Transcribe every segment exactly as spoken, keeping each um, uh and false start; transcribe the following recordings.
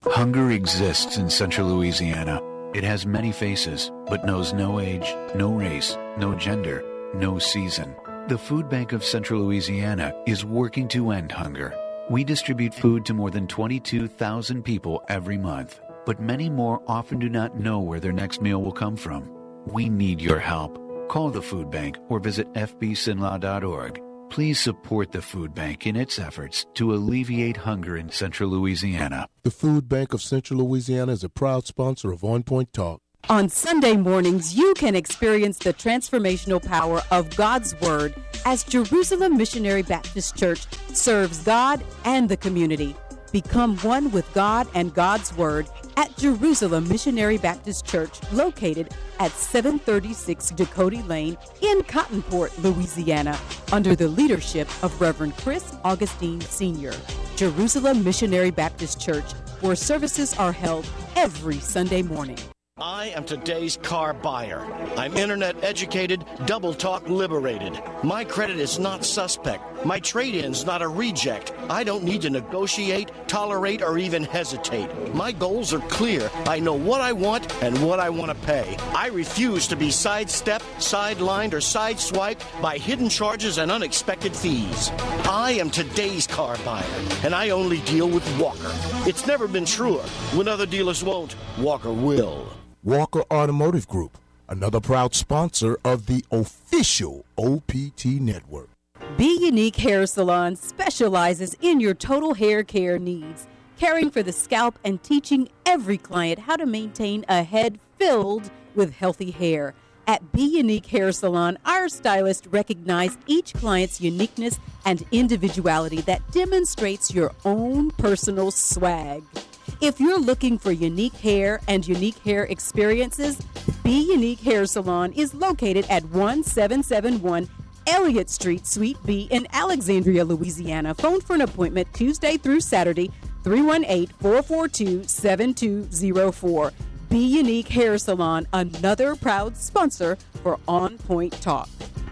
Hunger exists in central Louisiana. It has many faces, but knows no age, no race, no gender, no season. The Food Bank of Central Louisiana is working to end hunger. We distribute food to more than twenty-two thousand people every month, but many more often do not know where their next meal will come from. We need your help. Call the Food Bank or visit f b s i n l a dot org. Please support the Food Bank in its efforts to alleviate hunger in Central Louisiana. The Food Bank of Central Louisiana is a proud sponsor of On Point Talk. On Sunday mornings, you can experience the transformational power of God's Word as Jerusalem Missionary Baptist Church serves God and the community. Become one with God and God's Word at Jerusalem Missionary Baptist Church, located at seven thirty-six Dakota Lane in Cottonport, Louisiana, under the leadership of Reverend Chris Augustine Senior Jerusalem Missionary Baptist Church, where services are held every Sunday morning. I am today's car buyer. I'm internet educated, double talk liberated. My credit is not suspect. My trade-in's not a reject. I don't need to negotiate, tolerate, or even hesitate. My goals are clear. I know what I want and what I want to pay. I refuse to be sidestepped, sidelined, or sideswiped by hidden charges and unexpected fees. I am today's car buyer, and I only deal with Walker. It's never been truer. When other dealers won't, Walker will. Walker Automotive Group, another proud sponsor of the official O P T Network. Be Unique Hair Salon specializes in your total hair care needs, caring for the scalp and teaching every client how to maintain a head filled with healthy hair. At Be Unique Hair Salon, our stylists recognize each client's uniqueness and individuality that demonstrates your own personal swag. If you're looking for unique hair and unique hair experiences, Be Unique Hair Salon is located at one seven seven one Elliott Street, Suite B in Alexandria, Louisiana. Phone for an appointment Tuesday through Saturday, three one eight, four four two, seven two zero four. Be Unique Hair Salon, another proud sponsor for On Point Talk.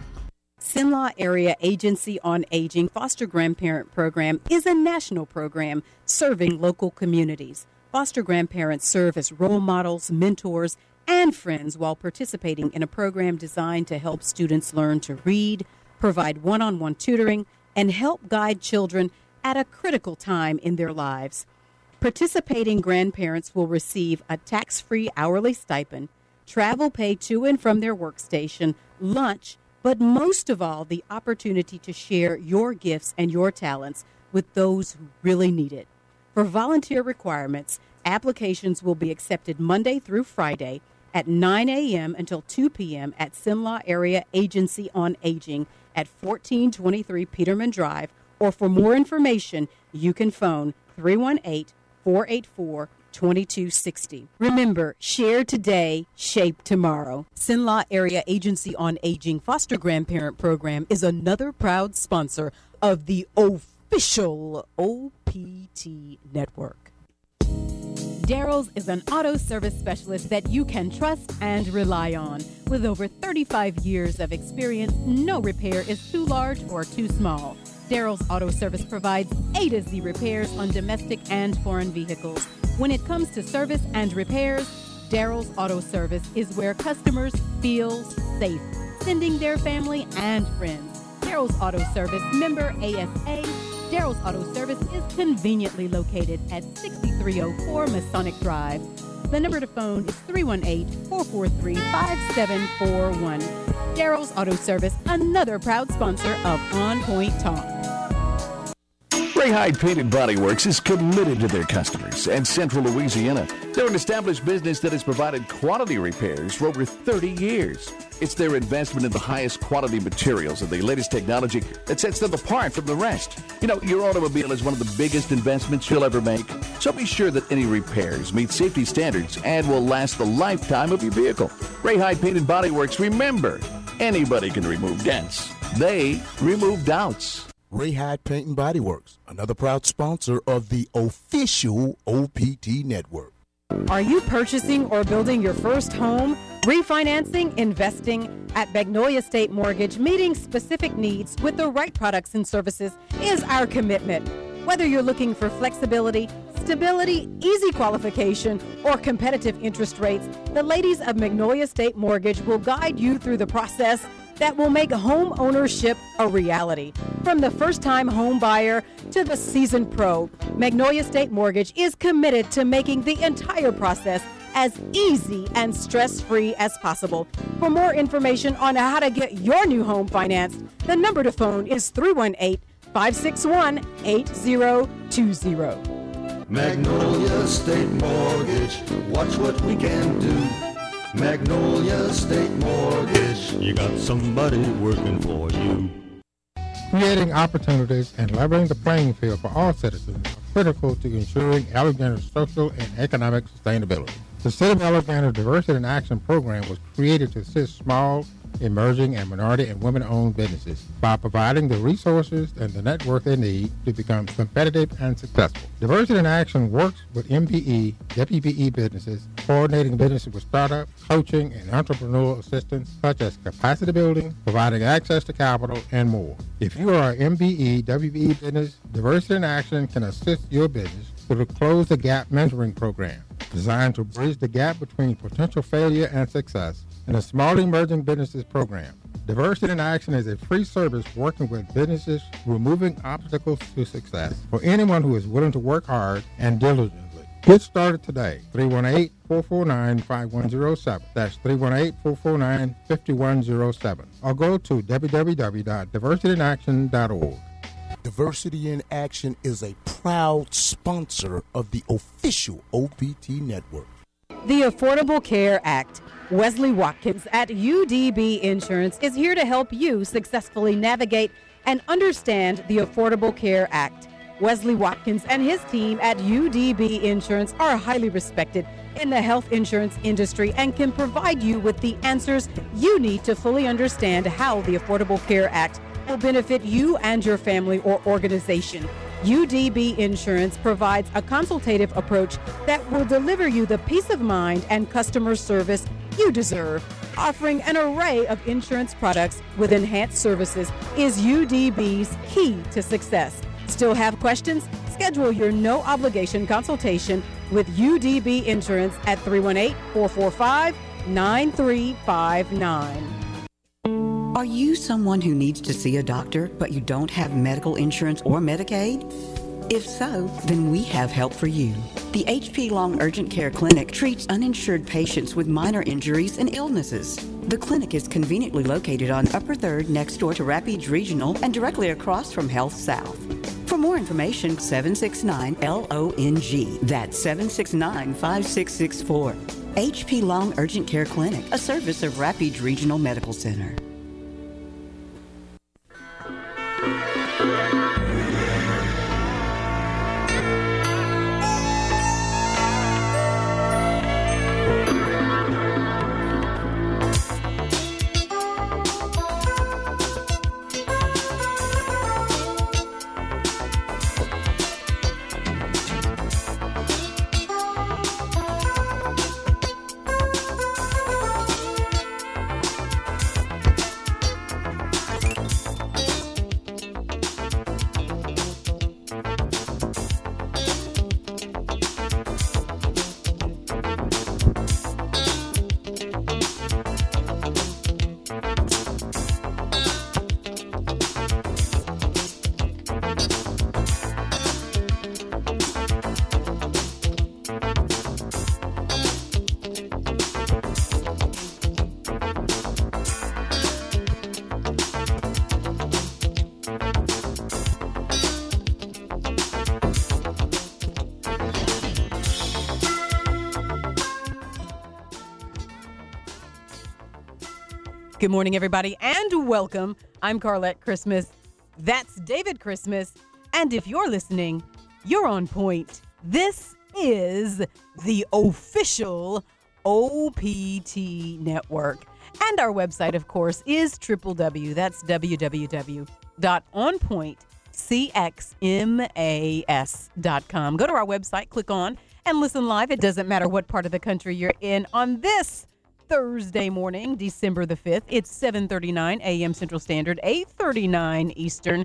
Cenla Area Agency on Aging Foster Grandparent Program is a national program serving local communities. Foster grandparents serve as role models, mentors, and friends while participating in a program designed to help students learn to read, provide one-on-one tutoring, and help guide children at a critical time in their lives. Participating grandparents will receive a tax-free hourly stipend, travel pay to and from their workstation, lunch, but most of all, the opportunity to share your gifts and your talents with those who really need it. For volunteer requirements, applications will be accepted Monday through Friday at nine a.m. until two p.m. at Cenla Area Agency on Aging at fourteen twenty-three Peterman Drive, or for more information, you can phone three one eight, four eight four, two two six zero. Remember, share today, shape tomorrow. Cenla Area Agency on Aging Foster Grandparent Program is another proud sponsor of the official O P T Network. Darrell's is an auto service specialist that you can trust and rely on. With over thirty-five years of experience, no repair is too large or too small. Darrell's Auto Service provides A to Z repairs on domestic and foreign vehicles. When it comes to service and repairs, Darrell's Auto Service is where customers feel safe, sending their family and friends. Darrell's Auto Service, member A S A. Darrell's Auto Service is conveniently located at sixty-three oh four Masonic Drive. The number to phone is three one eight, four four three, five seven four one. Darrell's Auto Service, another proud sponsor of On Point Talk. Ray Hyde Paint and Body Works is committed to their customers and Central Louisiana. They're an established business that has provided quality repairs for over thirty years. It's their investment in the highest quality materials and the latest technology that sets them apart from the rest. You know, your automobile is one of the biggest investments you'll ever make, so be sure that any repairs meet safety standards and will last the lifetime of your vehicle. Ray Hyde Paint and Body Works, remember, anybody can remove dents. They remove doubts. Ray Hyde Paint and Body Works, another proud sponsor of the official O P T Network. Are you purchasing or building your first home? Refinancing, investing at Magnolia State Mortgage, meeting specific needs with the right products and services is our commitment. Whether you're looking for flexibility, stability, easy qualification, or competitive interest rates, the ladies of Magnolia State Mortgage will guide you through the process that will make home ownership a reality. From the first-time home buyer to the seasoned pro, Magnolia State Mortgage is committed to making the entire process as easy and stress-free as possible. For more information on how to get your new home financed, the number to phone is three one eight, five six one, eight zero two zero. Magnolia State Mortgage, watch what we can do. Magnolia State Mortgage, you got somebody working for you. Creating opportunities and leveling the playing field for all citizens are critical to ensuring Alexander's social and economic sustainability. The City of Alexander Diversity in Action program was created to assist small, emerging, and minority and women-owned businesses by providing the resources and the network they need to become competitive and successful. Diversity in Action works with M P E, W P E businesses, coordinating businesses with startup, coaching, and entrepreneurial assistance such as capacity building, providing access to capital, and more. If you are an M P E, W P E business, Diversity in Action can assist your business through the Close the Gap mentoring program, designed to bridge the gap between potential failure and success, and a Small Emerging Businesses program. Diversity in Action is a free service working with businesses removing obstacles to success for anyone who is willing to work hard and diligently. Get started today. three one eight, four four nine, five one zero seven. That's three one eight, four four nine, five one zero seven. Or go to w w w dot diversity in action dot org. Diversity in Action is a proud sponsor of the official O P T network. The Affordable Care Act. Wesley Watkins at U D B Insurance is here to help you successfully navigate and understand the Affordable Care Act. Wesley Watkins and his team at U D B Insurance are highly respected in the health insurance industry and can provide you with the answers you need to fully understand how the Affordable Care Act will benefit you and your family or organization. U D B Insurance provides a consultative approach that will deliver you the peace of mind and customer service you deserve. Offering an array of insurance products with enhanced services is U D B's key to success. Still have questions? Schedule your no-obligation consultation with U D B Insurance at three one eight, four four five, nine three five nine. Are you someone who needs to see a doctor, but you don't have medical insurance or Medicaid? If so, then we have help for you. The H P Long Urgent Care Clinic treats uninsured patients with minor injuries and illnesses. The clinic is conveniently located on Upper third next door to Rapides Regional and directly across from Health South. For more information, seven six nine L O N G. That's seven six nine, five six six four. H P Long Urgent Care Clinic, a service of Rapides Regional Medical Center. Good morning, everybody, and welcome. I'm Carlette Christmas. That's David Christmas. And if you're listening, you're on point. This is the official O P T network. And our website, of course, is w w w. That's w w w dot on point c x mas dot com. Go to our website, click on, and listen live. It doesn't matter what part of the country you're in on this Thursday morning, December the fifth. It's seven thirty-nine a.m. Central Standard, eight thirty-nine Eastern.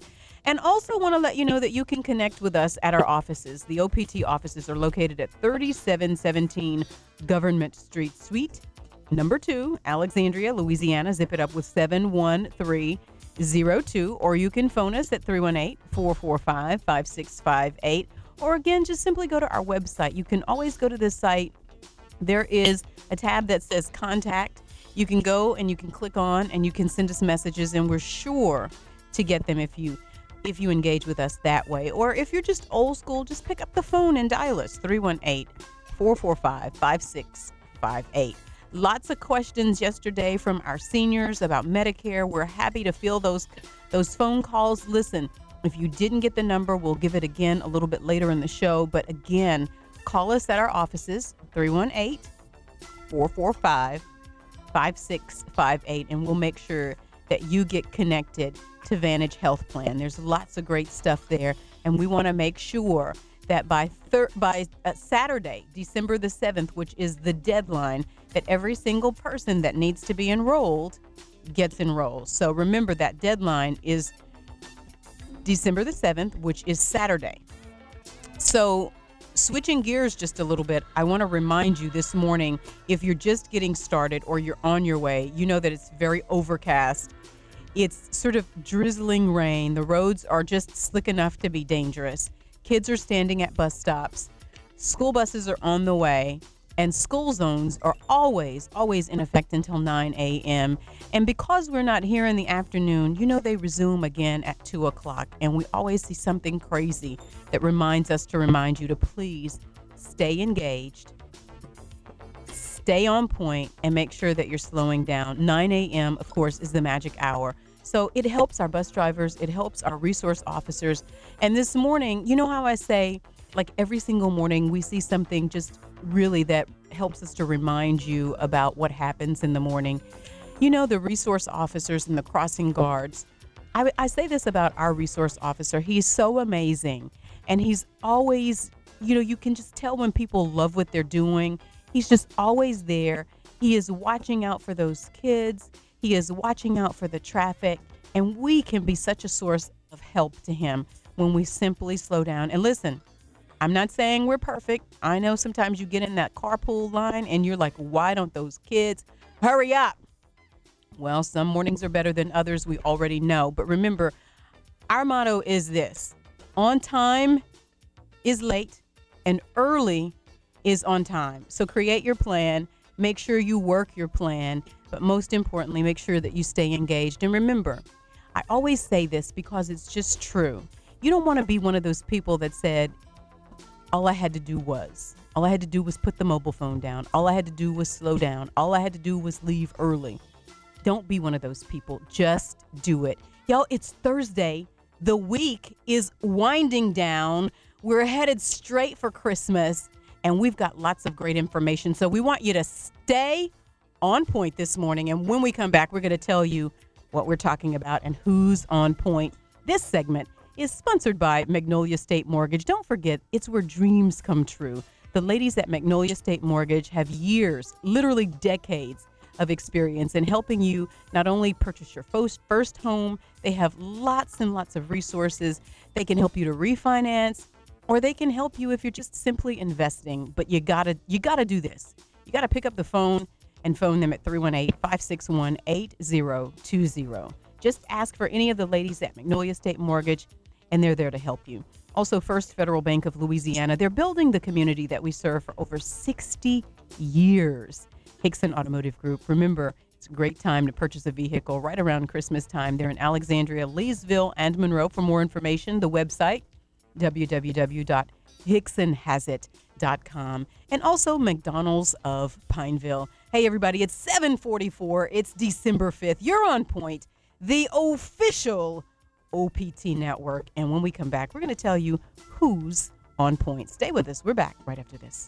And also want to let you know that you can connect with us at our offices. The O P T offices are located at thirty-seven seventeen Government Street, Suite number two, Alexandria, Louisiana. Zip it up with seven one three zero two. Or you can phone us at three one eight, four four five, five six five eight. Or again, just simply go to our website. You can always go to this site. There is a tab that says contact. You can go and you can click on and you can send us messages, and we're sure to get them if you if you engage with us that way. Or if you're just old school, just pick up the phone and dial us, three one eight, four four five, five six five eight. Lots of questions yesterday from our seniors about Medicare. We're happy to field those those phone calls. Listen, if you didn't get the number, we'll give it again a little bit later in the show. But again, call us at our offices, three one eight, four four five, five six five eight, and we'll make sure that you get connected to Vantage Health Plan. There's lots of great stuff there, and we want to make sure that by thir- by uh, Saturday, December the seventh, which is the deadline, that every single person that needs to be enrolled gets enrolled. So remember, that deadline is December the seventh, which is Saturday. So switching gears just a little bit, I want to remind you this morning, if you're just getting started or you're on your way, you know that it's very overcast. It's sort of drizzling rain. The roads are just slick enough to be dangerous. Kids are standing at bus stops. School buses are on the way. And school zones are always, always in effect until nine a.m. And because we're not here in the afternoon, you know they resume again at two o'clock. And we always see something crazy that reminds us to remind you to please stay engaged, stay on point, and make sure that you're slowing down. nine a.m., of course, is the magic hour. So it helps our bus drivers. It helps our resource officers. And this morning, you know how I say, like every single morning, we see something just really that helps us to remind you about what happens in the morning. You know, the resource officers and the crossing guards. I, I say this about our resource officer. He's so amazing. And he's always, you know, you can just tell when people love what they're doing. He's just always there. He is watching out for those kids. He is watching out for the traffic. And we can be such a source of help to him when we simply slow down. And listen, I'm not saying we're perfect. I know sometimes you get in that carpool line and you're like, why don't those kids hurry up? Well, some mornings are better than others. We already know. But remember, our motto is this: on time is late and early is on time. So create your plan. Make sure you work your plan. But most importantly, make sure that you stay engaged. And remember, I always say this because it's just true. You don't want to be one of those people that said, all I had to do was, all I had to do was put the mobile phone down. All I had to do was slow down. All I had to do was leave early. Don't be one of those people. Just do it. Y'all, it's Thursday. The week is winding down. We're headed straight for Christmas, and we've got lots of great information. So we want you to stay on point this morning. And when we come back, we're going to tell you what we're talking about and who's on point. This segment is sponsored by Magnolia State Mortgage. Don't forget, it's where dreams come true. The ladies at Magnolia State Mortgage have years, literally decades of experience in helping you not only purchase your first, first home, they have lots and lots of resources. They can help you to refinance, or they can help you if you're just simply investing. But you gotta, you gotta do this. You gotta pick up the phone and phone them at three one eight, five six one, eight zero two zero. Just ask for any of the ladies at Magnolia State Mortgage, and they're there to help you. Also, First Federal Bank of Louisiana. They're building the community that we serve for over sixty years. Hickson Automotive Group. Remember, it's a great time to purchase a vehicle right around Christmas time. They're in Alexandria, Leesville, and Monroe. For more information, the website, w w w dot hickson has it dot com. And also McDonald's of Pineville. Hey, everybody, it's seven forty-four. It's December fifth. You're on point, the official O P T network. And when we come back, we're going to tell you who's on point. Stay with us. We're back right after this.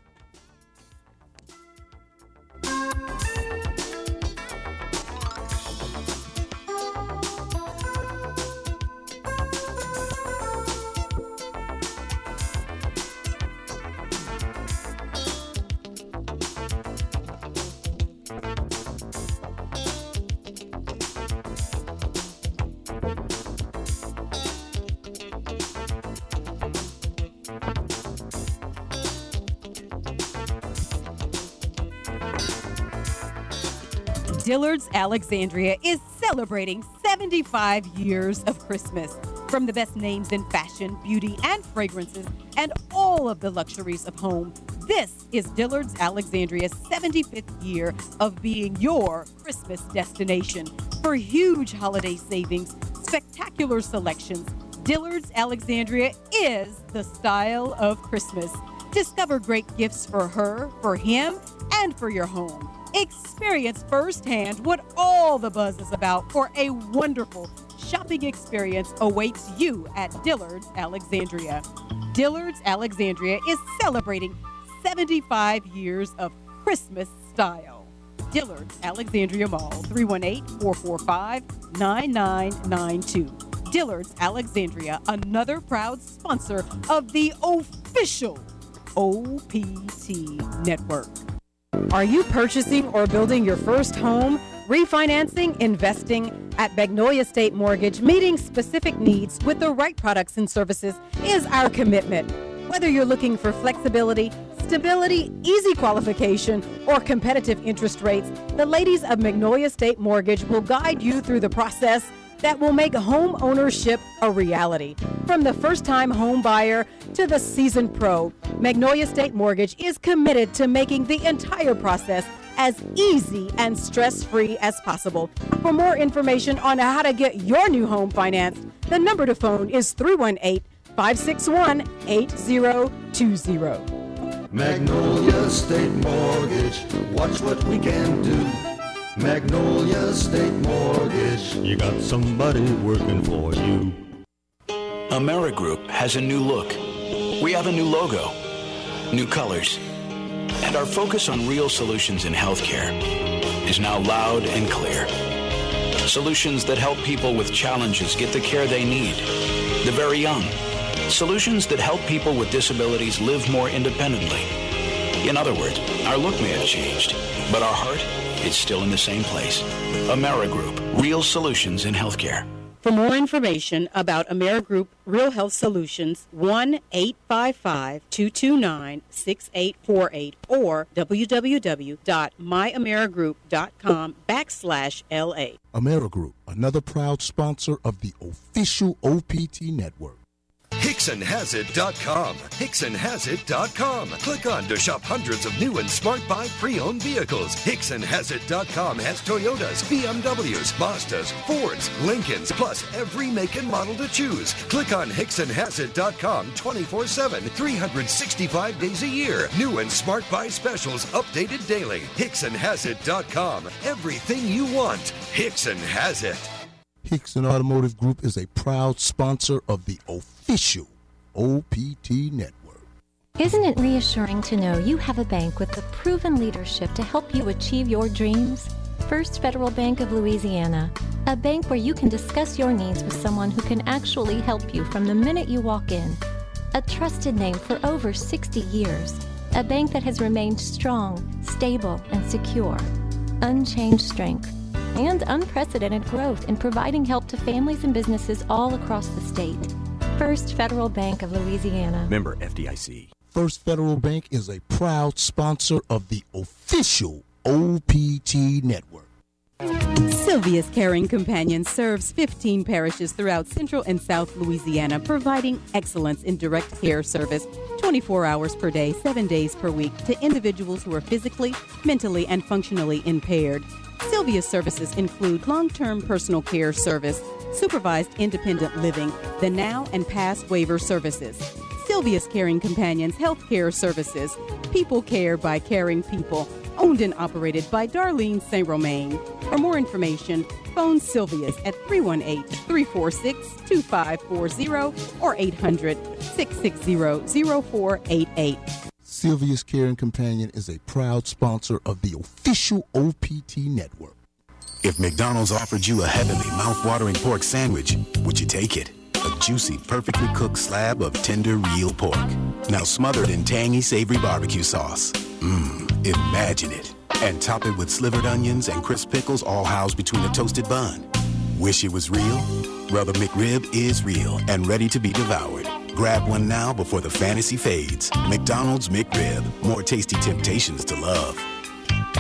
Dillard's Alexandria is celebrating seventy-five years of Christmas. From the best names in fashion, beauty, and fragrances, and all of the luxuries of home, this is Dillard's Alexandria's seventy-fifth year of being your Christmas destination. For huge holiday savings, spectacular selections, Dillard's Alexandria is the style of Christmas. Discover great gifts for her, for him, and for your home. Experience firsthand what all the buzz is about, for a wonderful shopping experience awaits you at Dillard's Alexandria. Dillard's Alexandria is celebrating seventy-five years of Christmas style. Dillard's Alexandria Mall, three one eight, four four five, nine nine nine two. Dillard's Alexandria, another proud sponsor of the official O P T Network. Are you purchasing or building your first home? Refinancing, investing? At Magnolia State Mortgage, meeting specific needs with the right products and services is our commitment. Whether you're looking for flexibility, stability, easy qualification, or competitive interest rates, the ladies of Magnolia State Mortgage will guide you through the process that will make home ownership a reality. From the first-time home buyer to the seasoned pro, Magnolia State Mortgage is committed to making the entire process as easy and stress-free as possible. For more information on how to get your new home financed, the number to phone is three one eight, five six one, eight zero two zero. Magnolia State Mortgage, watch what we can do. Magnolia State Mortgage, you got somebody working for you. AmeriGroup has a new look. We have a new logo, new colors, and our focus on real solutions in healthcare is now loud and clear. Solutions that help people with challenges get the care they need, the very young. Solutions that help people with disabilities live more independently. In other words, our look may have changed, but our heart is still in the same place. AmeriGroup, real solutions in healthcare. For more information about AmeriGroup Real Health Solutions, one eight five five, two two nine, six eight four eight or www.myamerigroup.com backslash LA. AmeriGroup, another proud sponsor of the official O P T Network. Hickson Has It dot com. Hickson Has It dot com. Click on to shop hundreds of new and smart buy pre-owned vehicles. Hickson Has It dot com has Toyotas, B M Ws, Mazdas, Fords, Lincolns, plus every make and model to choose. Click on Hickson Has It dot com twenty-four seven, three hundred sixty-five days a year. New and smart buy specials updated daily. Hickson Has It dot com. Everything you want. Hickson has it. Hickson Automotive Group is a proud sponsor of the official O P T Network. Isn't it reassuring to know you have a bank with the proven leadership to help you achieve your dreams? First Federal Bank of Louisiana, a bank where you can discuss your needs with someone who can actually help you from the minute you walk in. A trusted name for over sixty years, a bank that has remained strong, stable, and secure. Unchanged strength and unprecedented growth in providing help to families and businesses all across the state. First Federal Bank of Louisiana. Member F D I C. First Federal Bank is a proud sponsor of the official O P T Network. Sylvia's Caring Companion serves fifteen parishes throughout Central and South Louisiana, providing excellence in direct care service twenty-four hours per day, seven days per week to individuals who are physically, mentally, and functionally impaired. Sylvia's services include long-term personal care service, supervised independent living, the now and past waiver services. Sylvia's Caring Companions Healthcare Services, people care by caring people, owned and operated by Darlene Saint Romain. For more information, phone Sylvia's at three one eight, three four six, two five four zero or eight hundred, six six zero, zero four eight eight. Sylvia's Caring Companion is a proud sponsor of the official O P T Network. If McDonald's offered you a heavenly, mouth-watering pork sandwich, would you take it? A juicy, perfectly cooked slab of tender, real pork. Now smothered in tangy, savory barbecue sauce. Mmm, imagine it. And top it with slivered onions and crisp pickles all housed between a toasted bun. Wish it was real? Well, the McRib is real and ready to be devoured. Grab one now before the fantasy fades. McDonald's McRib. More tasty temptations to love.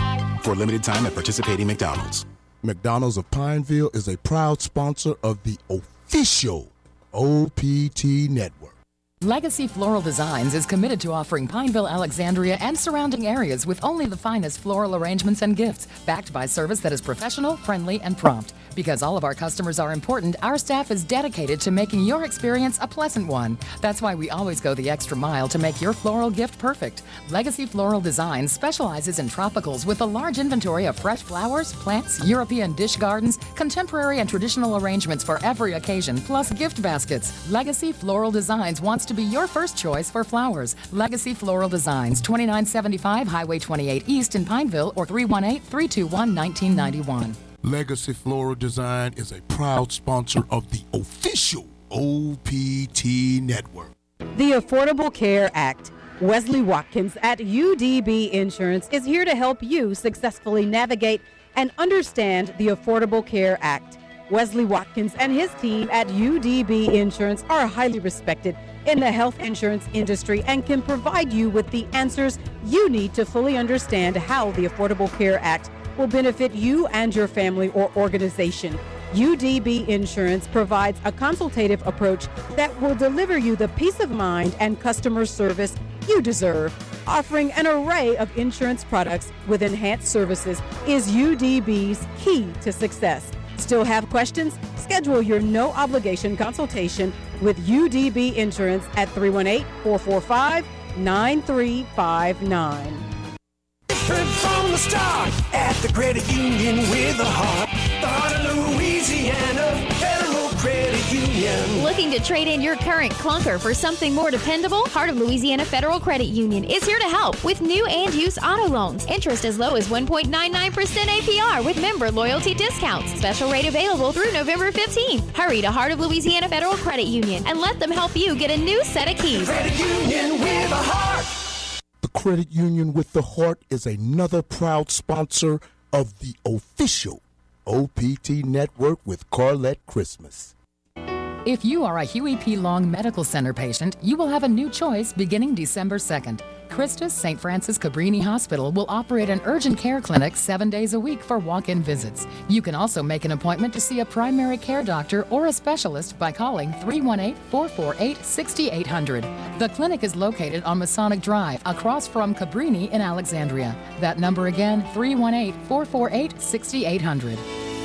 For a limited time at participating McDonald's. McDonald's of Pineville is a proud sponsor of the official O P T Network. Legacy Floral Designs is committed to offering Pineville, Alexandria, and surrounding areas with only the finest floral arrangements and gifts, backed by service that is professional, friendly, and prompt. Because all of our customers are important, our staff is dedicated to making your experience a pleasant one. That's why we always go the extra mile to make your floral gift perfect. Legacy Floral Designs specializes in tropicals with a large inventory of fresh flowers, plants, European dish gardens, contemporary and traditional arrangements for every occasion, plus gift baskets. Legacy Floral Designs wants to be your first choice for flowers. Legacy Floral Designs, twenty-nine seventy-five Highway twenty-eight East in Pineville, or three one eight, three two one, one nine nine one. Legacy Floral Design is a proud sponsor of the official O P T Network. The Affordable Care Act. Wesley Watkins at U D B Insurance is here to help you successfully navigate and understand the Affordable Care Act. Wesley Watkins and his team at U D B Insurance are highly respected in the health insurance industry and can provide you with the answers you need to fully understand how the Affordable Care Act will benefit you and your family or organization. U D B Insurance provides a consultative approach that will deliver you the peace of mind and customer service you deserve. Offering an array of insurance products with enhanced services is U D B's key to success. Still have questions? Schedule your no-obligation consultation with U D B Insurance at three one eight, four four five, nine three five nine. From the start at the credit union with a heart, the heart of Louisiana Federal Credit Union. Looking to trade in your current clunker for something more dependable? Heart of Louisiana Federal Credit Union is here to help with new and used auto loans. Interest as low as one point nine nine percent A P R with member loyalty discounts. Special rate available through November fifteenth. Hurry to Heart of Louisiana Federal Credit Union and let them help you get a new set of keys. Credit Union with a heart. The Credit Union with the Heart is another proud sponsor of the official O P T Network with Carlette Christmas. If you are a Huey P. Long Medical Center patient, you will have a new choice beginning December second. Christus Saint Francis Cabrini Hospital will operate an urgent care clinic seven days a week for walk-in visits. You can also make an appointment to see a primary care doctor or a specialist by calling three one eight, four four eight, six eight zero zero. The clinic is located on Masonic Drive, across from Cabrini in Alexandria. That number again, three one eight, four four eight, six eight zero zero.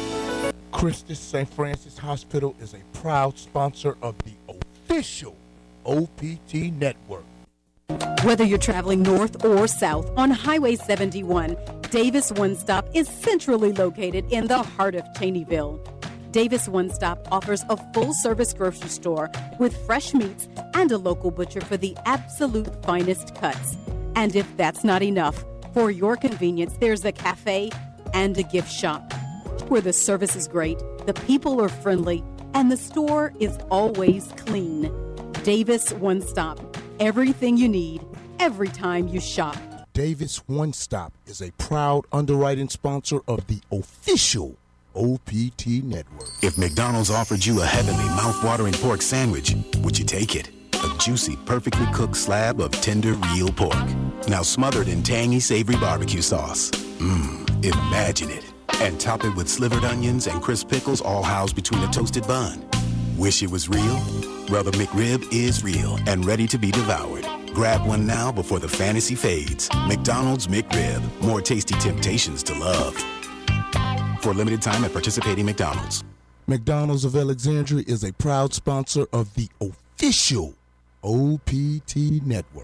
Christus Saint Francis Hospital is a proud sponsor of the official O P T Network. Whether you're traveling north or south on Highway seventy-one, Davis One Stop is centrally located in the heart of Cheneyville. Davis One Stop offers a full-service grocery store with fresh meats and a local butcher for the absolute finest cuts. And if that's not enough, for your convenience, there's a cafe and a gift shop where the service is great, the people are friendly, and the store is always clean. Davis One Stop. Everything you need, every time you shop. Davis One Stop is a proud underwriting sponsor of the official O P T Network. If McDonald's offered you a heavenly, mouth-watering pork sandwich, would you take it? A juicy, perfectly cooked slab of tender, real pork. Now smothered in tangy, savory barbecue sauce. Mmm, imagine it. And top it with slivered onions and crisp pickles, all housed between a toasted bun. Wish it was real? Well, the McRib is real and ready to be devoured. Grab one now before the fantasy fades. McDonald's McRib. More tasty temptations to love. For a limited time at participating McDonald's. McDonald's of Alexandria is a proud sponsor of the official O P T Network.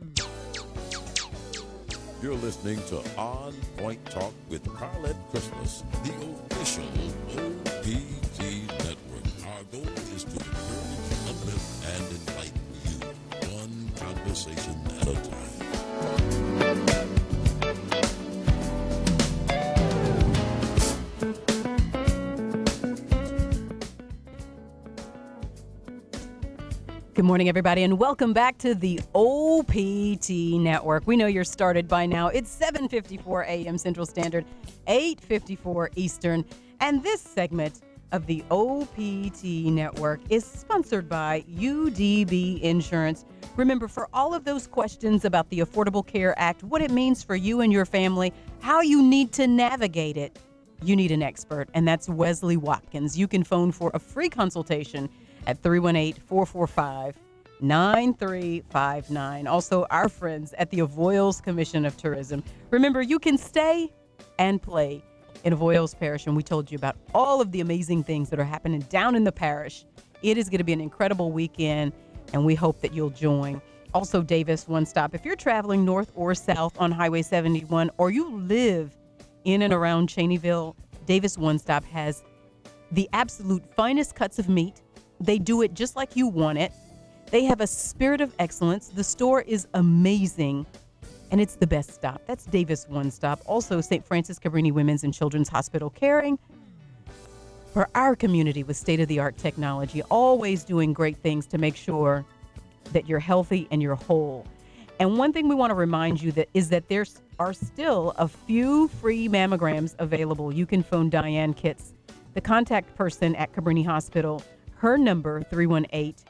You're listening to On Point Talk with Carlette Christmas, the official O P T Network. Our goal is to encourage, uplift, and enlighten you, one conversation at a time. Good morning, everybody, and welcome back to the O P T Network. We know you're started by now. It's seven fifty-four a.m. Central Standard, eight fifty-four Eastern, and this segment of the O P T Network is sponsored by U D B Insurance, Remember, for all of those questions about the Affordable Care Act, what it means for you and your family, how you need to navigate it, you need an expert, and that's Wesley Watkins. You can phone for a free consultation at three one eight, four four five, nine three five nine. Also, our friends at the Avoyelles Commission of Tourism. Remember, you can stay and play in Avoyelles Parish, and we told you about all of the amazing things that are happening down in the parish. It is going to be an incredible weekend, and we hope that you'll join. Also, Davis One Stop. If you're traveling north or south on Highway seventy-one, or you live in and around Cheneyville, Davis One Stop has the absolute finest cuts of meat. They do it just like you want it. They have a spirit of excellence. The store is amazing, and it's the best stop. That's Davis One Stop. Also, Saint Francis Cabrini Women's and Children's Hospital, caring for our community with state-of-the-art technology, always doing great things to make sure that you're healthy and you're whole. And one thing we want to remind you that is that there are still a few free mammograms available. You can phone Diane Kitts, the contact person at Cabrini Hospital. Her number, three one eight,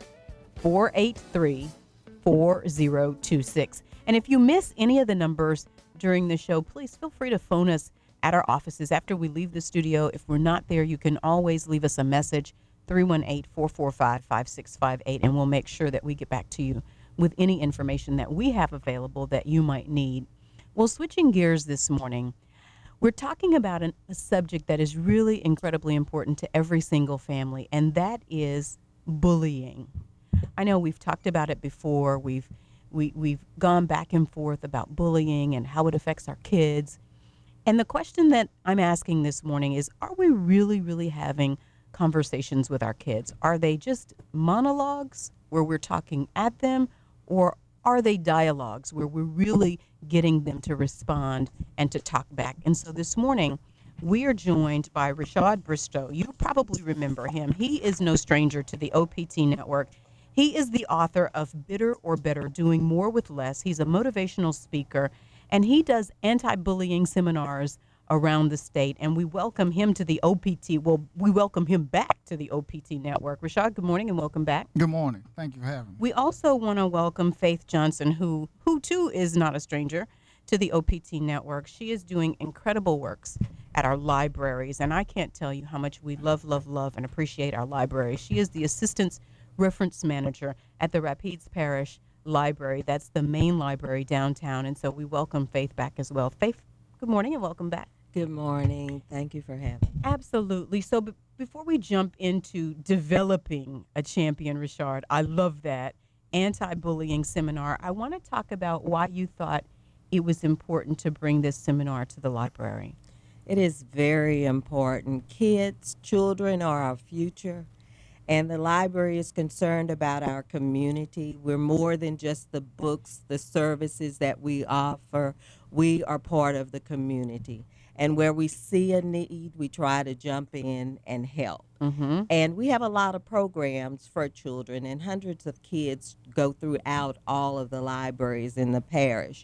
four eight three, four zero two six. And if you miss any of the numbers during the show, please feel free to phone us at our offices after we leave the studio. If we're not there, you can always leave us a message, three one eight, four four five, five six five eight, and we'll make sure that we get back to you with any information that we have available that you might need. Well, switching gears this morning, we're talking about an, a subject that is really incredibly important to every single family, and that is bullying. I know we've talked about it before. We've we, we've gone back and forth about bullying and how it affects our kids. And the question that I'm asking this morning is, are we really, really having conversations with our kids? Are they just monologues where we're talking at them, or are they dialogues where we're really getting them to respond and to talk back? And so this morning, we are joined by Rashad Bristow. You probably remember him. He is no stranger to the O P T Network. He is the author of Bitter or Better, Doing More with Less. He's a motivational speaker, and he does anti-bullying seminars around the state, and we welcome him to the O P T. Well, we welcome him back to the O P T Network. Rashad, good morning and welcome back. Good morning. Thank you for having me. We also want to welcome Faith Johnson, who, who too is not a stranger to the O P T Network. She is doing incredible works at our libraries, and I can't tell you how much we love, love, love, and appreciate our libraries. She is the Assistant Reference Manager at the Rapides Parish Library. That's the main library downtown, and so we welcome Faith back as well. Faith, good morning and welcome back. Good morning. Thank you for having me. Absolutely. So b- before we jump into developing a champion, Rashad, I love that anti-bullying seminar. I want to talk about why you thought it was important to bring this seminar to the library. It is very important. Kids, children are our future, and the library is concerned about our community. We're more than just the books, the services that we offer. We are part of the community. And where we see a need, we try to jump in and help. Mm-hmm. And we have a lot of programs for children, and hundreds of kids go throughout all of the libraries in the parish.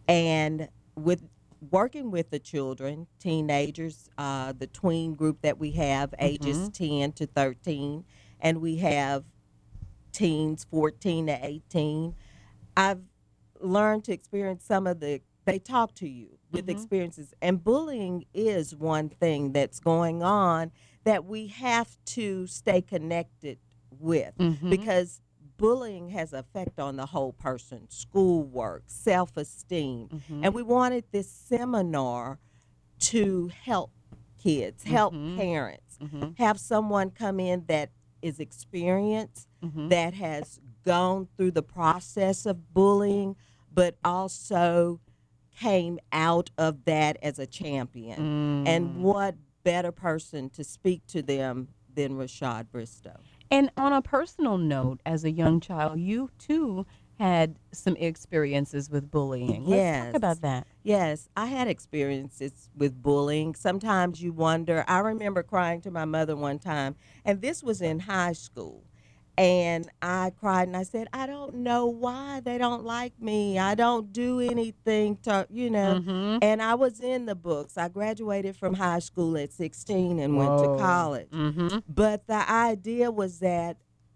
And with working with the children, teenagers, uh, the tween group that we have, mm-hmm. ages ten to thirteen, and we have teens fourteen to eighteen, I've learned to experience some of the, they talk to you with mm-hmm. experiences. And bullying is one thing that's going on that we have to stay connected with, mm-hmm. because bullying has an effect on the whole person, schoolwork, self-esteem. Mm-hmm. And we wanted this seminar to help kids, help mm-hmm. parents, mm-hmm. have someone come in that is experienced, mm-hmm. that has gone through the process of bullying, but also came out of that as a champion. Mm. And what better person to speak to them than Rashad Bristow. And on a personal note, as a young child, you too had some experiences with bullying. Yes. Let's talk about that. Yes, I had experiences with bullying. Sometimes you wonder. I remember crying to my mother one time, and this was in high school. And I cried and I said, I don't know why they don't like me. I don't do anything to, you know. Mm-hmm. And I was in the books. I graduated from high school at sixteen and Whoa. went to college. Mm-hmm. But the idea was that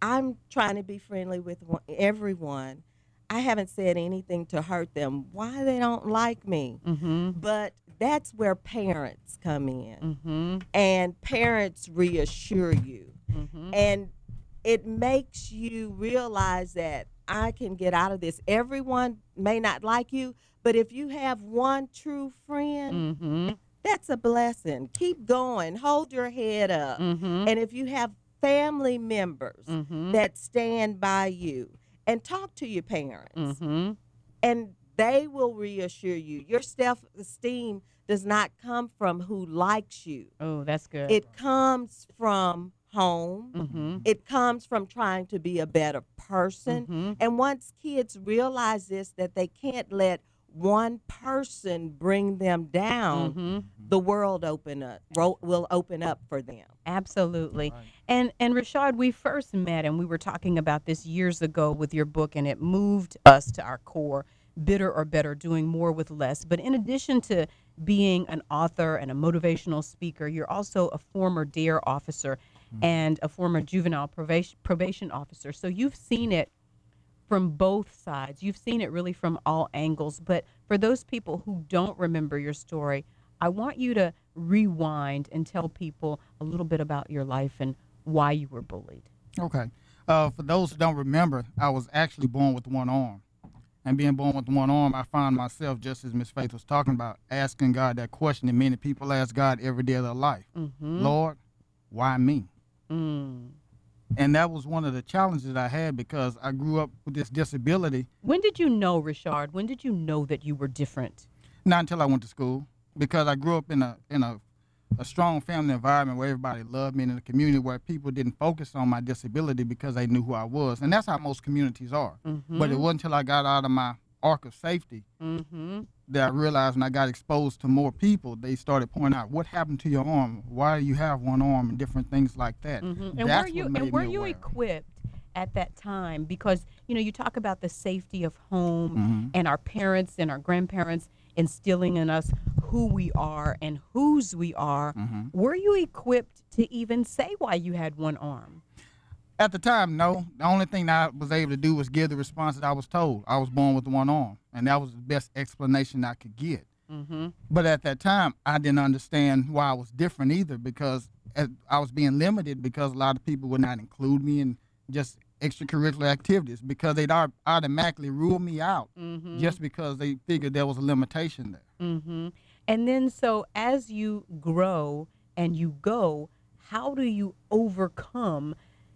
I'm trying to be friendly with one, everyone. I haven't said anything to hurt them. Why they don't like me? Mm-hmm. But that's where parents come in. Mm-hmm. And parents reassure you. Mm-hmm. And it makes you realize that I can get out of this. Everyone may not like you, but if you have one true friend, Mm-hmm. that's a blessing. Keep going. Hold your head up. Mm-hmm. And if you have family members Mm-hmm. that stand by you, and talk to your parents, Mm-hmm. and they will reassure you. Your self-esteem does not come from who likes you. Oh, that's good. It comes from home. Mm-hmm. It comes from trying to be a better person. Mm-hmm. And once kids realize this, that they can't let one person bring them down, Mm-hmm. the world open up ro- will open up for them. Absolutely. And and Rashad, we first met and we were talking about this years ago with your book, and it moved us to our core. Bitter or Better, Doing More with Less. But in addition to being an author and a motivational speaker, you're also a former DARE officer and a former juvenile probation, probation officer. So you've seen it from both sides. You've seen it really from all angles. But for those people who don't remember your story, I want you to rewind and tell people a little bit about your life and why you were bullied. Okay. Uh, for those who don't remember, I was actually born with one arm. And being born with one arm, I found myself, just as Miss Faith was talking about, asking God that question that many people ask God every day of their life. Mm-hmm. Lord, why me? Mm. And that was one of the challenges I had because I grew up with this disability. When did you know, Richard? When did you know that you were different? Not until I went to school, because I grew up in a in a, a strong family environment where everybody loved me, and in a community where people didn't focus on my disability because they knew who I was. And that's how most communities are. Mm-hmm. But it wasn't until I got out of my arc of safety Mm-hmm. that I realized when I got exposed to more people, they started pointing out, what happened to your arm? Why do you have one arm? And different things like that. Mm-hmm. And That's were you what made and were me you aware. equipped at that time? Because you know you talk about the safety of home Mhm. and our parents and our grandparents instilling in us who we are and whose we are. Mhm. Were you equipped to even say why you had one arm? At the time, no. The only thing that I was able to do was give the response that I was told. I was born with one arm, and that was the best explanation I could get. Mm-hmm. But at that time, I didn't understand why I was different either, because as I was being limited because a lot of people would not include me in just extracurricular activities because they'd au- automatically rule me out Mm-hmm. just because they figured there was a limitation there. Mm-hmm. And then, so as you grow and you go, how do you overcome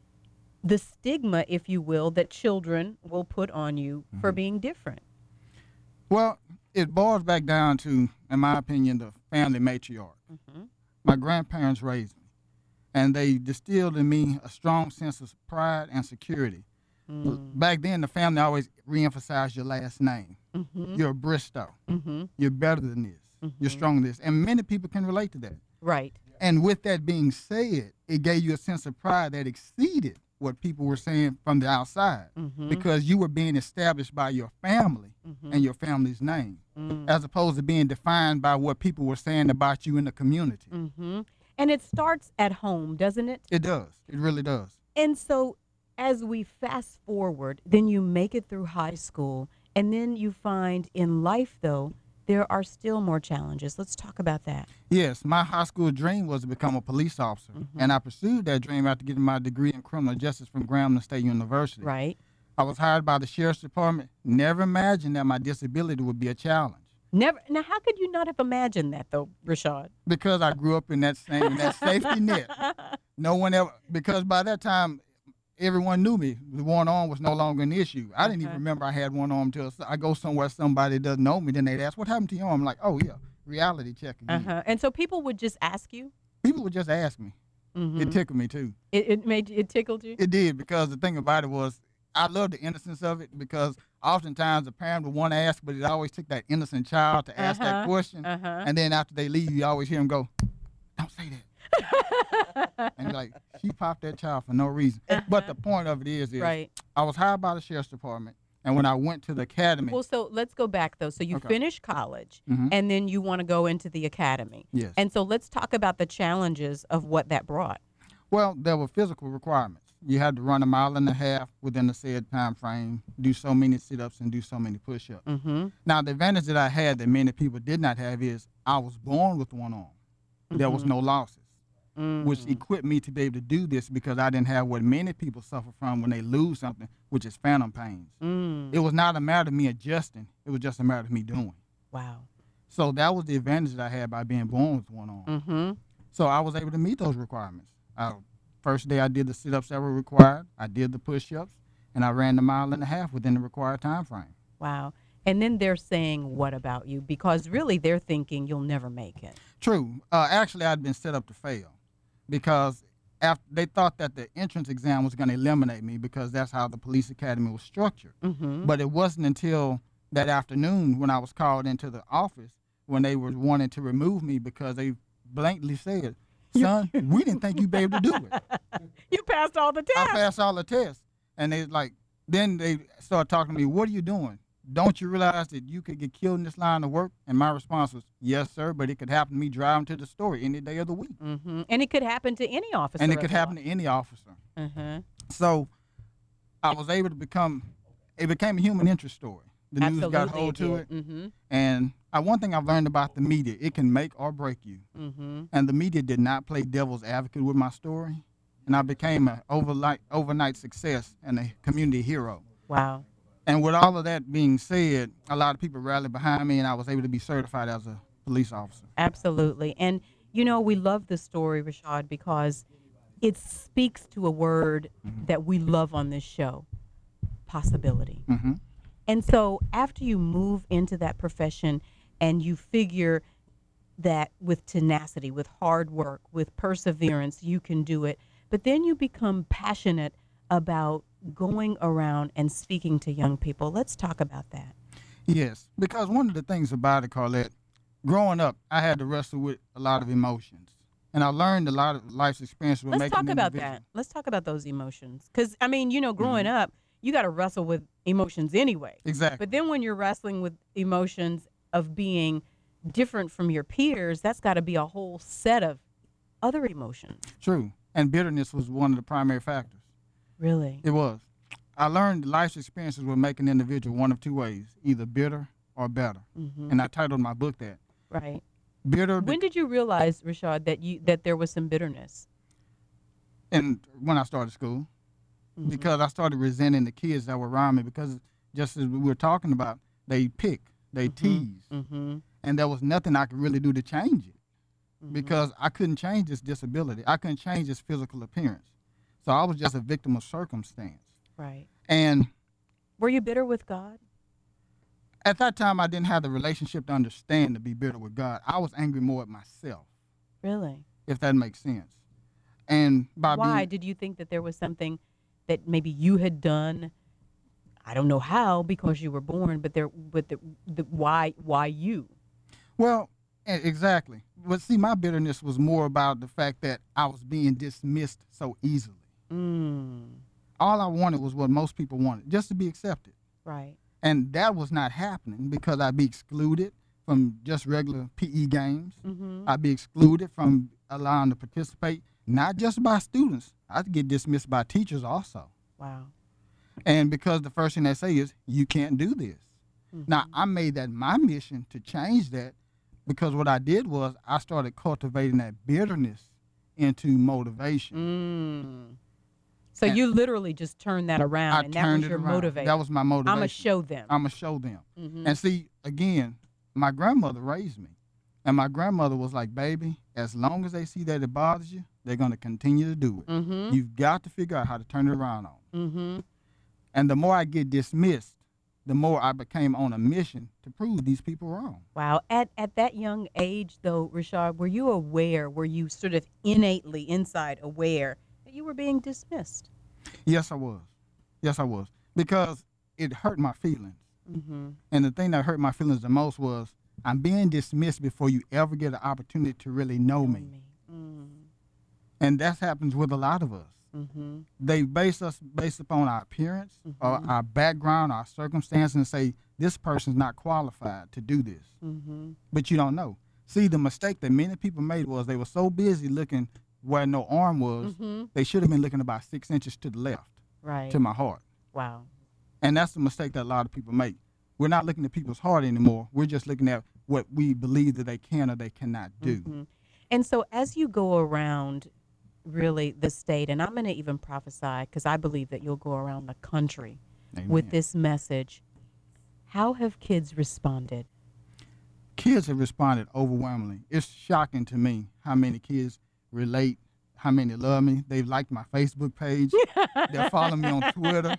the stigma, if you will, that children will put on you for being different? Well, it boils back down to, in my opinion, the family matriarch. Mm-hmm. My grandparents raised me, and they distilled in me a strong sense of pride and security. Mm. Back then, the family always reemphasized your last name. Mhm. You're a Bristow. Mm-hmm. You're better than this. You're stronger than this. And many people can relate to that. Right. And with that being said, it gave you a sense of pride that exceeded what people were saying from the outside, Mhm. because you were being established by your family Mhm. and your family's name, Mm. as opposed to being defined by what people were saying about you in the community. Mm-hmm. And it starts at home, doesn't it? It does. It really does. And so as we fast forward, then you make it through high school, and then you find in life, though, there are still more challenges. Let's talk about that. Yes, my high school dream was to become a police officer, Mm-hmm. and I pursued that dream after getting my degree in criminal justice from Grambling State University. Right. I was hired by the sheriff's department. Never imagined that my disability would be a challenge, Never. Now, how could you not have imagined that, though, Rashad? because I grew up in that same in that safety net. No one ever, because by that time, everyone knew me. The one arm was no longer an issue. I didn't even Okay. remember I had one arm until I go somewhere somebody doesn't know me. Then they'd ask, "What happened to your arm?" I'm like, "Oh yeah, reality check again." Uh-huh. And so people would just ask you? People would just ask me. Mhm. It tickled me too. It, it made it tickled you? It did, because the thing about it was, I love the innocence of it, because oftentimes a parent would want to ask, but it always took that innocent child to ask Uh-huh, that question. uh-huh. And then after they leave, you always hear them go, "Don't say that." And you're like, she popped that child for no reason. But the point of it is, is Right. I was hired by the sheriff's department, and when I went to the academy, Well, so let's go back, though. So you Okay. finish college, Mhm. and then you want to go into the academy. Yes. And so let's talk about the challenges of what that brought. well, there were physical requirements. You had to run a mile and a half within the said time frame, do so many sit-ups and do so many push-ups. Mm-hmm. Now, the advantage that I had that many people did not have is I was born with one arm. Mm-hmm. There was no losses, mm-hmm. which equipped me to be able to do this because I didn't have what many people suffer from when they lose something, which is phantom pains. Mm. It was not a matter of me adjusting. It was just a matter of me doing. Wow. So that was the advantage that I had by being born with one arm. Mm-hmm. So I was able to meet those requirements. I, first day I did the sit-ups that were required. I did the push-ups, and I ran the mile and a half within the required time frame. Wow. And then they're saying, what about you? Because really they're thinking you'll never make it. True. Uh, actually, I'd been set up to fail because after they thought that the entrance exam was going to eliminate me because that's how the police academy was structured. Mm-hmm. But it wasn't until that afternoon when I was called into the office when they were wanting to remove me because they blatantly said, son, we didn't think you'd be able to do it. You passed all the tests. I passed all the tests. And they like, then they started talking to me, what are you doing? Don't you realize that you could get killed in this line of work? And my response was, yes, sir, but it could happen to me driving to the store any day of the week. Mm-hmm. And it could happen to any officer. And it could happen to any officer. Mm-hmm. So I was able to become, it became a human interest story. The Absolutely news got hold to it. Mm-hmm. And I, one thing I've learned about the media, it can make or break you. Mm-hmm. And the media did not play devil's advocate with my story. And I became an overnight, overnight success and a community hero. Wow. And with all of that being said, a lot of people rallied behind me, and I was able to be certified as a police officer. Absolutely. And, you know, we love this story, Rashad, because it speaks to a word mm-hmm. that we love on this show, possibility. Mm-hmm. And so after you move into that profession and you figure that with tenacity, with hard work, with perseverance, you can do it, but then you become passionate about going around and speaking to young people. Let's talk about that. Yes, because one of the things about it, Carlette, growing up, I had to wrestle with a lot of emotions. And I learned a lot of life's experiences with Let's making talk about individual. that. Let's talk about those emotions. Because, I mean, you know, growing Mm-hmm. up, you got to wrestle with emotions anyway. Exactly. But then when you're wrestling with emotions of being different from your peers, that's got to be a whole set of other emotions. True. And bitterness was one of the primary factors. Really? It was. I learned life's experiences will make an individual one of two ways, either bitter or better. Mm-hmm. And I titled my book that. Right. Bitter. When did you realize, Rashad, that you that there was some bitterness? And when I started school, mm-hmm. because I started resenting the kids that were around me because just as we were talking about, they pick, they mm-hmm. tease. Mm-hmm. And there was nothing I could really do to change it mm-hmm. because I couldn't change this disability. I couldn't change this physical appearance. So I was just a victim of circumstance. Right. And were you bitter with God? At that time, I didn't have the relationship to understand to be bitter with God. I was angry more at myself. Really? If that makes sense. And by why being, did you think that there was something that maybe you had done? I don't know how, because you were born, but there, but the, the why, why you? Well, exactly. But see, my bitterness was more about the fact that I was being dismissed so easily. Mm. All I wanted was what most people wanted, just to be accepted. Right. And that was not happening because I'd be excluded from just regular P E games. Mm-hmm. I'd be excluded from allowing to participate, not just by students. I'd get dismissed by teachers also. Wow. And because the first thing they say is, you can't do this. Mm-hmm. Now, I made that my mission to change that because what I did was I started cultivating that bitterness into motivation. Mm. So and you literally just turned that around, I and that turned was it your around. motivator. That was my motivation. I'm going to show them. I'm going to show them. Mm-hmm. And see, again, my grandmother raised me. And my grandmother was like, baby, as long as they see that it bothers you, they're going to continue to do it. Mm-hmm. You've got to figure out how to turn it around on. Mm-hmm. And the more I get dismissed, the more I became on a mission to prove these people wrong. Wow. At at that young age, though, Rashad, were you aware, were you sort of innately inside aware that you were being dismissed? Yes, I was. Yes, I was. Because it hurt my feelings. Mm-hmm. And the thing that hurt my feelings the most was I'm being dismissed before you ever get an opportunity to really know me. me. Mm. And that happens with a lot of us. Mm-hmm. They base us based upon our appearance, mm-hmm. or our background, our circumstances, and say, this person's not qualified to do this. Mm-hmm. But you don't know. See, the mistake that many people made was they were so busy looking where no arm was, Mhm. they should have been looking about six inches to the left, Right. to my heart. Wow. And that's the mistake that a lot of people make. We're not looking at people's heart anymore. We're just looking at what we believe that they can or they cannot do. Mhm. And so as you go around really the state, and I'm going to even prophesy because I believe that you'll go around the country with Amen. this message, how have kids responded? Kids have responded overwhelmingly. It's shocking to me how many kids relate, how many love me. They've liked my Facebook page. They're following me on Twitter.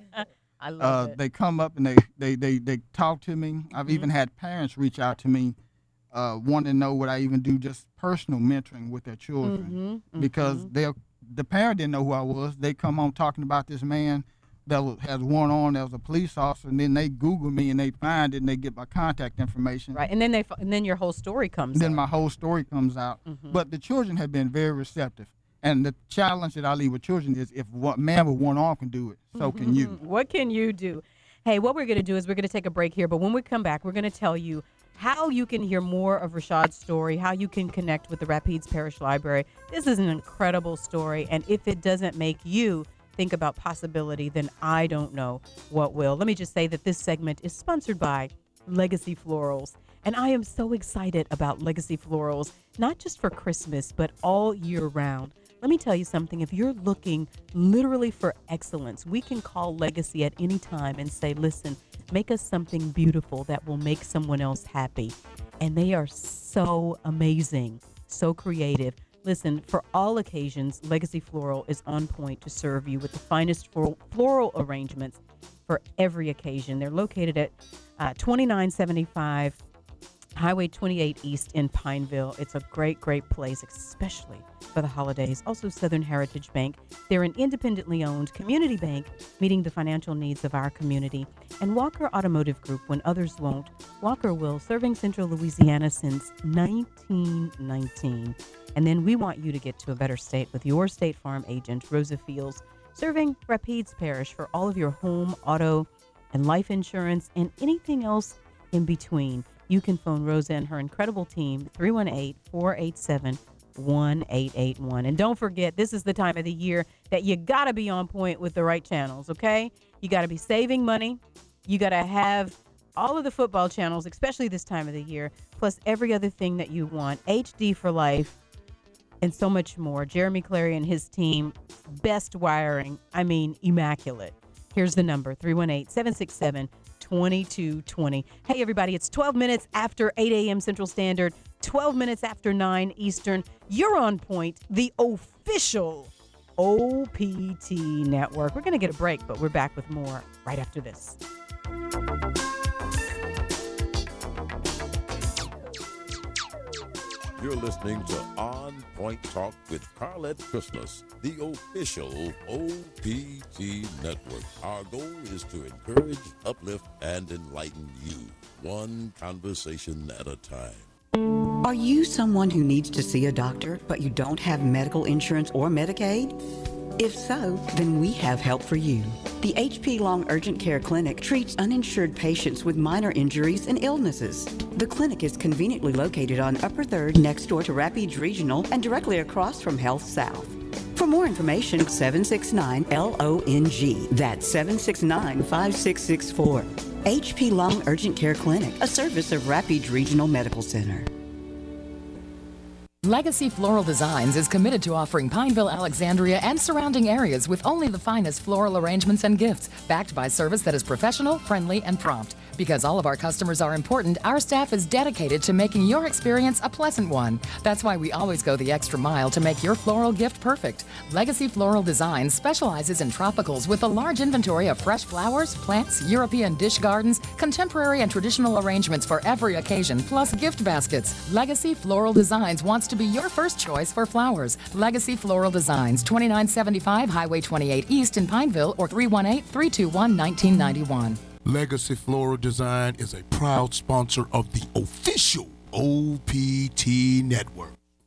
I love uh, it. They come up and they, they, they, they talk to me. I've even had parents reach out to me uh, wanting to know what I even do, just personal mentoring with their children. Mhm, Because mhm. they'll, the parent didn't know who I was. They come home talking about this man that was, has one on that was a police officer, and then they Google me and they find it and they get my contact information. Right, and then they, f- and then your whole story comes. Then up. my whole story comes out. Mhm. But the children have been very receptive. And the challenge that I leave with children is if one man with one arm can do it, so can you. What can you do? Hey, what we're going to do is we're going to take a break here, but when we come back, we're going to tell you how you can hear more of Rashad's story, how you can connect with the Rapides Parish Library. This is an incredible story, and if it doesn't make you think about possibility, then I don't know what will. Let me just say that this segment is sponsored by Legacy Florals. And I am so excited about Legacy Florals, not just for Christmas, but all year round. Let me tell you something. If you're looking literally for excellence, we can call Legacy at any time and say, listen, make us something beautiful that will make someone else happy. And they are so amazing, so creative. Listen, for all occasions, Legacy Floral is on point to serve you with the finest floral, floral arrangements for every occasion. They're located at uh, twenty-nine seventy-five Highway twenty-eight East in Pineville. It's a great, great place, especially for the holidays. Also, Southern Heritage Bank. They're an independently owned community bank meeting the financial needs of our community. And Walker Automotive Group, when others won't, Walker will, serving Central Louisiana since nineteen nineteen. And then we want you to get to a better state with your State Farm agent, Rosa Fields, serving Rapides Parish for all of your home, auto, and life insurance and anything else in between. You can phone Rosa and her incredible team, three one eight, four eight seven, one eight eight one. And don't forget, this is the time of the year that you got to be on point with the right channels, okay? You got to be saving money. You got to have all of the football channels, especially this time of the year, plus every other thing that you want. H D for life and so much more. Jeremy Clary and his team, best wiring. I mean, immaculate. Here's the number, three one eight, seven six seven, two two two zero. Hey, everybody, it's twelve minutes after eight a.m. Central Standard, twelve minutes after nine Eastern. You're on point, the official O P T network. We're going to get a break, but we're back with more right after this. You're listening to On Point Talk with Carlette Christmas, the official O P T network. Our goal is to encourage, uplift, and enlighten you, one conversation at a time. Are you someone who needs to see a doctor, but you don't have medical insurance or Medicaid? If so, then we have help for you. The H P Long Urgent Care Clinic treats uninsured patients with minor injuries and illnesses. The clinic is conveniently located on Upper third next door to Rapides Regional and directly across from Health South. For more information, seven six nine L O N G. That's seven six nine, five six six four. H P Long Urgent Care Clinic, a service of Rapides Regional Medical Center. Legacy Floral Designs is committed to offering Pineville, Alexandria, and surrounding areas with only the finest floral arrangements and gifts, backed by service that is professional, friendly, and prompt. Because all of our customers are important, our staff is dedicated to making your experience a pleasant one. That's why we always go the extra mile to make your floral gift perfect. Legacy Floral Designs specializes in tropicals with a large inventory of fresh flowers, plants, European dish gardens, contemporary and traditional arrangements for every occasion, plus gift baskets. Legacy Floral Designs wants to be your first choice for flowers. Legacy Floral Designs, twenty-nine seventy-five Highway twenty-eight East in Pineville, or three one eight, three two one, one nine nine one. Legacy Floral Design is a proud sponsor of the official O P T network.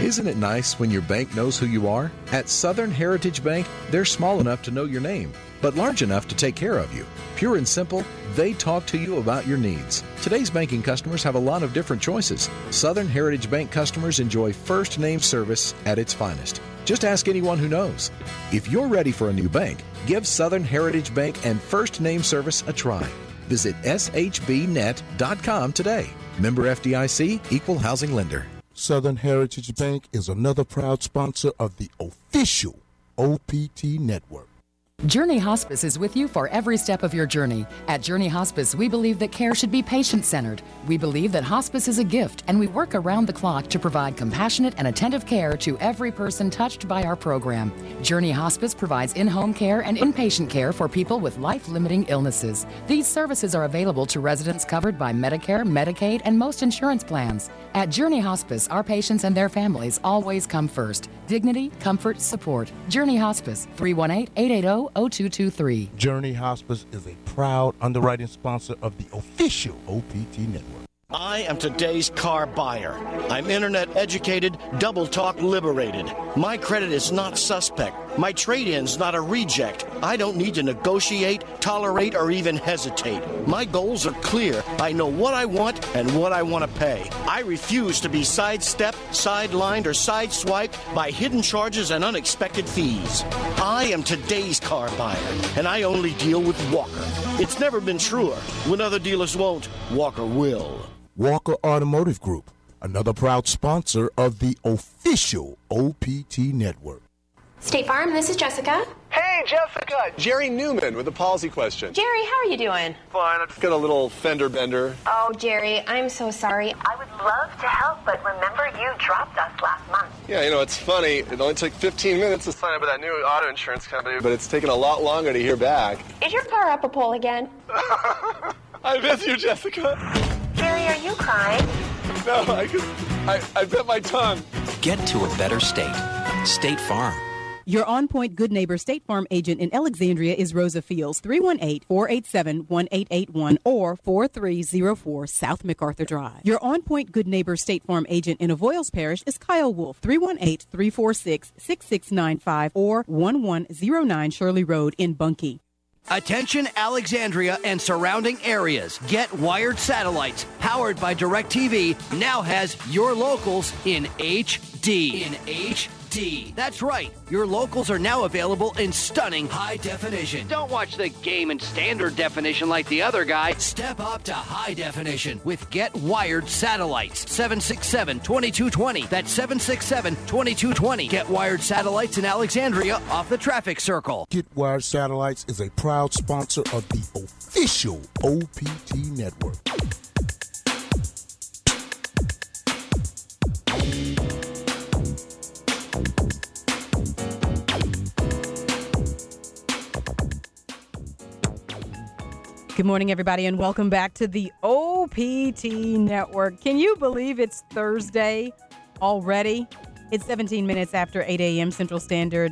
Isn't it nice when your bank knows who you are? At Southern Heritage Bank, they're small enough to know your name, but large enough to take care of you. Pure and simple, they talk to you about your needs. Today's banking customers have a lot of different choices. Southern Heritage Bank customers enjoy first name service at its finest. Just ask anyone who knows. If you're ready for a new bank, give Southern Heritage Bank and first name service a try. Visit s h b net dot com today. Member F D I C, Equal Housing Lender. Southern Heritage Bank is another proud sponsor of the official O P T Network. Journey Hospice is with you for every step of your journey. At Journey Hospice, we believe that care should be patient-centered. We believe that hospice is a gift, and we work around the clock to provide compassionate and attentive care to every person touched by our program. Journey Hospice provides in-home care and inpatient care for people with life-limiting illnesses. These services are available to residents covered by Medicare, Medicaid, and most insurance plans. At Journey Hospice, our patients and their families always come first. Dignity, comfort, support. Journey Hospice, three one eight, eight eight zero, zero two two three. Journey Hospice is a proud underwriting sponsor of the official O P T Network. I am today's car buyer. I'm internet educated, double talk liberated. My credit is not suspect. My trade-in's not a reject. I don't need to negotiate, tolerate, or even hesitate. My goals are clear. I know what I want and what I want to pay. I refuse to be sidestepped, sidelined, or sideswiped by hidden charges and unexpected fees. I am today's car buyer, and I only deal with Walker. It's never been truer. When other dealers won't, Walker will. Walker Automotive Group, another proud sponsor of the official O P T Network. State Farm, this is Jessica. Hey, Jessica! Jerry Newman with a policy question. Jerry, how are you doing? Fine, I just got a little fender bender. Oh, Jerry, I'm so sorry. I would love to help, but remember you dropped us last month. Yeah, you know, it's funny. It only took fifteen minutes to sign up with that new auto insurance company, but it's taken a lot longer to hear back. Is your car up a pole again? I miss you, Jessica. Jerry, are you crying? No, I, could, I, I bit my tongue. Get to a better state. State Farm. Your on-point Good Neighbor State Farm agent in Alexandria is Rosa Fields, three one eight, four eight seven, one eight eight one or four three zero four South MacArthur Drive. Your on-point Good Neighbor State Farm agent in Avoyles Parish is Kyle Wolf, three one eight, three four six, six six nine five or one one zero nine Shirley Road in Bunkie. Attention Alexandria and surrounding areas. Get Wired Satellites, powered by DirecTV, now has your locals in H D. In H D. That's right. Your locals are now available in stunning high definition. Don't watch the game in standard definition like the other guy. Step up to high definition with Get Wired Satellites. seven six seven, two two two zero. That's seven six seven, two two two zero. Get Wired Satellites in Alexandria off the traffic circle. Get Wired Satellites is a proud sponsor of the official O P T Network. Good morning, everybody, and welcome back to the O P T Network. Can you believe it's Thursday already? It's seventeen minutes after eight a.m. Central Standard,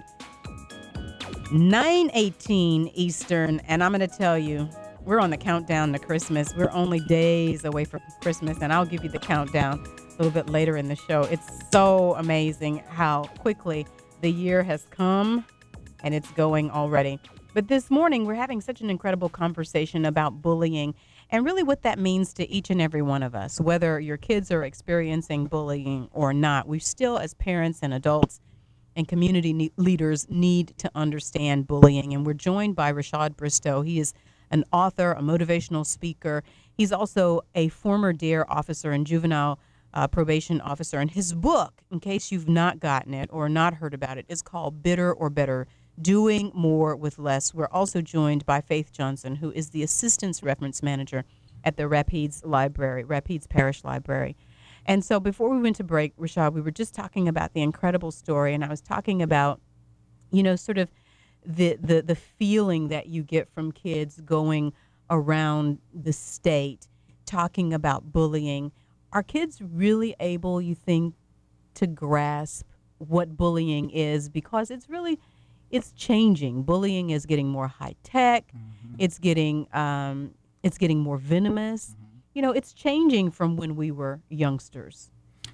nine eighteen Eastern, and I'm going to tell you, we're on the countdown to Christmas. We're only days away from Christmas, and I'll give you the countdown a little bit later in the show. It's so amazing how quickly the year has come, and it's going already. But this morning, we're having such an incredible conversation about bullying and really what that means to each and every one of us, whether your kids are experiencing bullying or not. We still, as parents and adults and community ne- leaders, need to understand bullying. And we're joined by Rashad Bristow. He is an author, a motivational speaker. He's also a former DARE officer and juvenile uh, probation officer. And his book, in case you've not gotten it or not heard about it, is called Bitter or Better: Doing More with Less. We're also joined by Faith Johnson, who is the Assistance Reference Manager at the Rapides Library, Rapides Parish Library. And so before we went to break, Rashad, we were just talking about the incredible story, and I was talking about, you know, sort of the, the, the feeling that you get from kids going around the state talking about bullying. Are kids really able, you think, to grasp what bullying is? Because it's really... It's changing. Bullying is getting more high tech. Mm-hmm. It's getting um, it's getting more venomous. Mm-hmm. You know, it's changing from when we were youngsters.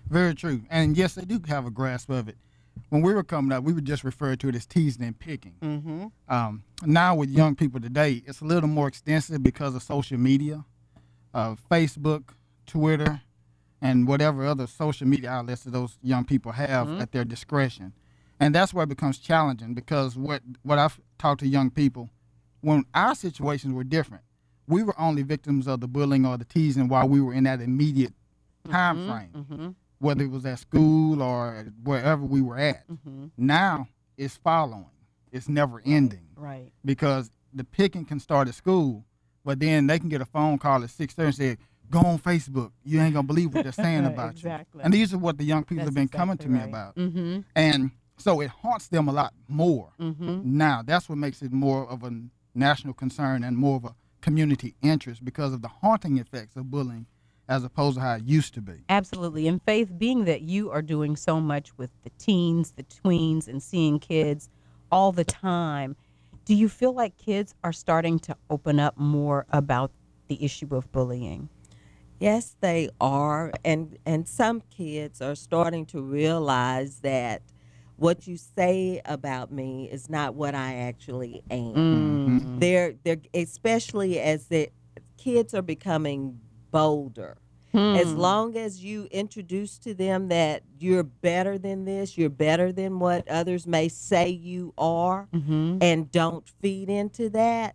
Very true. And yes, they do have a grasp of it. When we were coming up, we would just refer to it as teasing and picking. Mm-hmm. Um, now with young people today, it's a little more extensive because of social media, uh, Facebook, Twitter, and whatever other social media outlets that those young people have Mm-hmm. at their discretion. And that's where it becomes challenging because what, what I've talked to young people, when our situations were different, we were only victims of the bullying or the teasing while we were in that immediate time Mm-hmm. frame, Mm-hmm. whether it was at school or wherever we were at. Mm-hmm. Now it's following. It's never ending. Right. Because the picking can start at school, but then they can get a phone call at six thirty and say, go on Facebook. You ain't going to believe what they're saying about Exactly. you. And these are what the young people That's have been coming to exactly me right. about. Mm-hmm. And so it haunts them a lot more. Mm-hmm. Now, that's what makes it more of a national concern and more of a community interest because of the haunting effects of bullying as opposed to how it used to be. Absolutely. And Faith, being that you are doing so much with the teens, the tweens, and seeing kids all the time, do you feel like kids are starting to open up more about the issue of bullying? Yes, they are. And and some kids are starting to realize that what you say about me is not what I actually am. Mm. They're they're especially as the kids are becoming bolder. Hmm. As long as you introduce to them that you're better than this, you're better than what others may say you are, Mhm. and don't feed into that,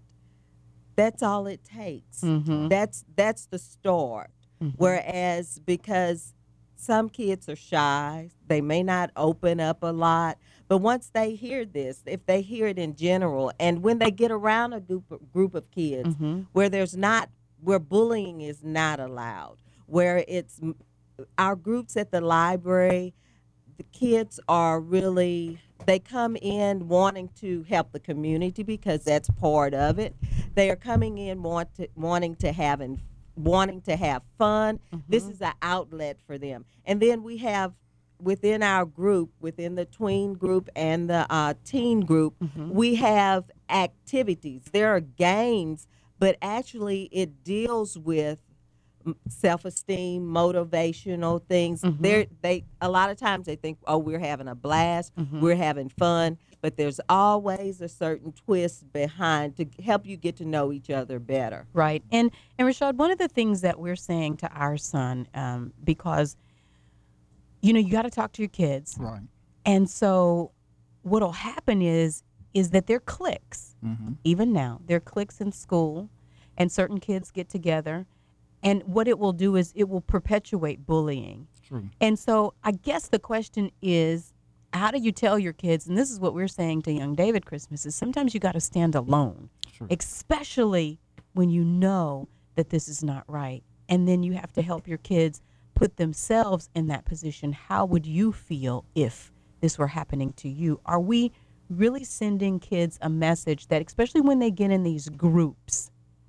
that's all it takes. Mhm. That's that's the start. Mhm. Whereas because some kids are shy, they may not open up a lot, but once they hear this, if they hear it in general, and when they get around a group of, group of kids Mhm. where there's not where bullying is not allowed, where it's our groups at the library, the kids are really, they come in wanting to help the community because that's part of it. They are coming in want to, wanting to have and wanting to have fun. This is an outlet for them. And then we have within our group, within the tween group and the uh, teen group, we have activities. There are games, but actually it deals with m- self-esteem, motivational things. They're, they a lot of times they think, oh, we're having a blast, we're having fun, but there's always a certain twist behind to help you get to know each other better. Right. And and Rashad, one of the things that we're saying to our son, um, because you know, you got to talk to your kids. Right. And so what'll happen is is that they're cliques. Mm-hmm. Even now, they're cliques in school, and certain kids get together, and what it will do is it will perpetuate bullying. True. And so I guess the question is, how do you tell your kids, and this is what we're saying to young David Christmas, is sometimes you got to stand alone, True. especially when you know that this is not right. And then you have to help your kids put themselves in that position. How would you feel if this were happening to you? Are we really sending kids a message that, especially when they get in these groups,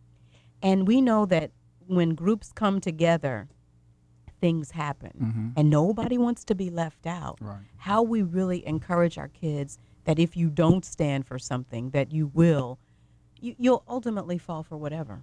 and we know that when groups come together, things happen, Mhm. and nobody wants to be left out. Right. How we really encourage our kids that if you don't stand for something, that you will, you, you'll ultimately fall for whatever.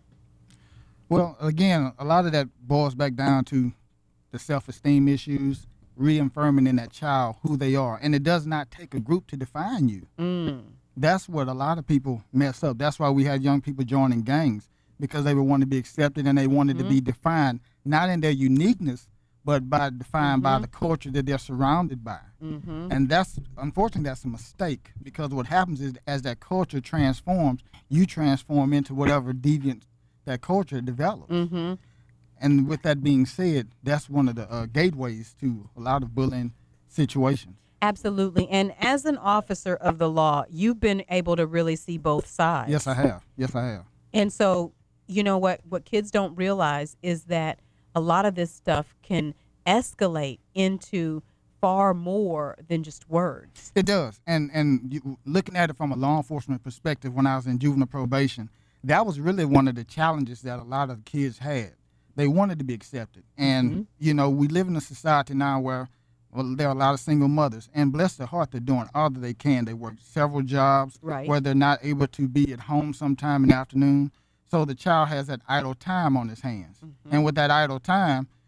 Well, again, a lot of that boils back down to the self-esteem issues, reaffirming in that child who they are. And it does not take a group to define you. Mm. That's what a lot of people mess up. That's why we had young people joining gangs, because they would want to be accepted and they wanted Mhm. to be defined, not in their uniqueness, but by defined by Mhm. the culture that they're surrounded by. Mhm. And that's, unfortunately, that's a mistake, because what happens is as that culture transforms, you transform into whatever deviant that culture develops. Mm-hmm. And with that being said, that's one of the uh, gateways to a lot of bullying situations. Absolutely. And as an officer of the law, you've been able to really see both sides. Yes, I have. Yes, I have. And so, you know what, what kids don't realize is that a lot of this stuff can escalate into far more than just words. It does. And and you, looking at it from a law enforcement perspective, when I was in juvenile probation, that was really one of the challenges that a lot of kids had. They wanted to be accepted. And, Mm-hmm. you know, we live in a society now where, well, there are a lot of single mothers. And bless their heart, they're doing all that they can. They work several jobs Right. where they're not able to be at home sometime in the afternoon. So the child has that idle time on his hands. Mm-hmm. And with that idle time,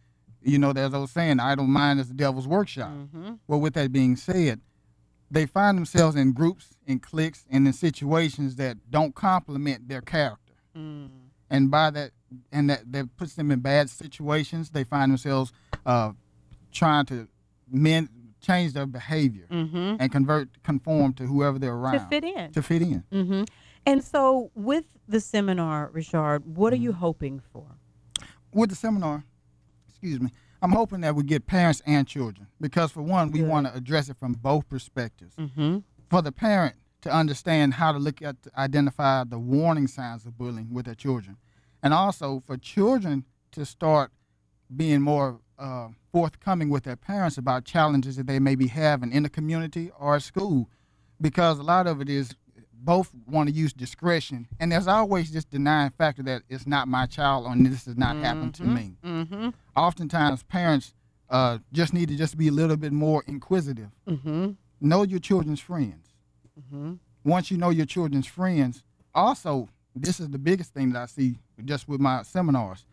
You know, there's those saying, idle mind is the devil's workshop. Mm-hmm. Well, with that being said, they find themselves in groups, in cliques, and in situations that don't complement their character. Mm. And by that, and that, that puts them in bad situations. They find themselves uh, trying to mend, change their behavior Mhm. and convert, conform to whoever they're around. To fit in. To fit in. hmm And so, with the seminar, Richard, what are you hoping for? With the seminar, excuse me, I'm hoping that we get parents and children, because for one, we want to address it from both perspectives. Mm-hmm. For the parent to understand how to look at, identify the warning signs of bullying with their children, and also for children to start being more uh, forthcoming with their parents about challenges that they may be having in the community or at school, because a lot of it is both want to use discretion, and there's always this denying factor that it's not my child or this has not happened to me. Mm-hmm. Oftentimes, parents uh, just need to just be a little bit more inquisitive. Mm-hmm. Know your children's friends. Mm-hmm. Once you know your children's friends, also, this is the biggest thing that I see just with my seminars.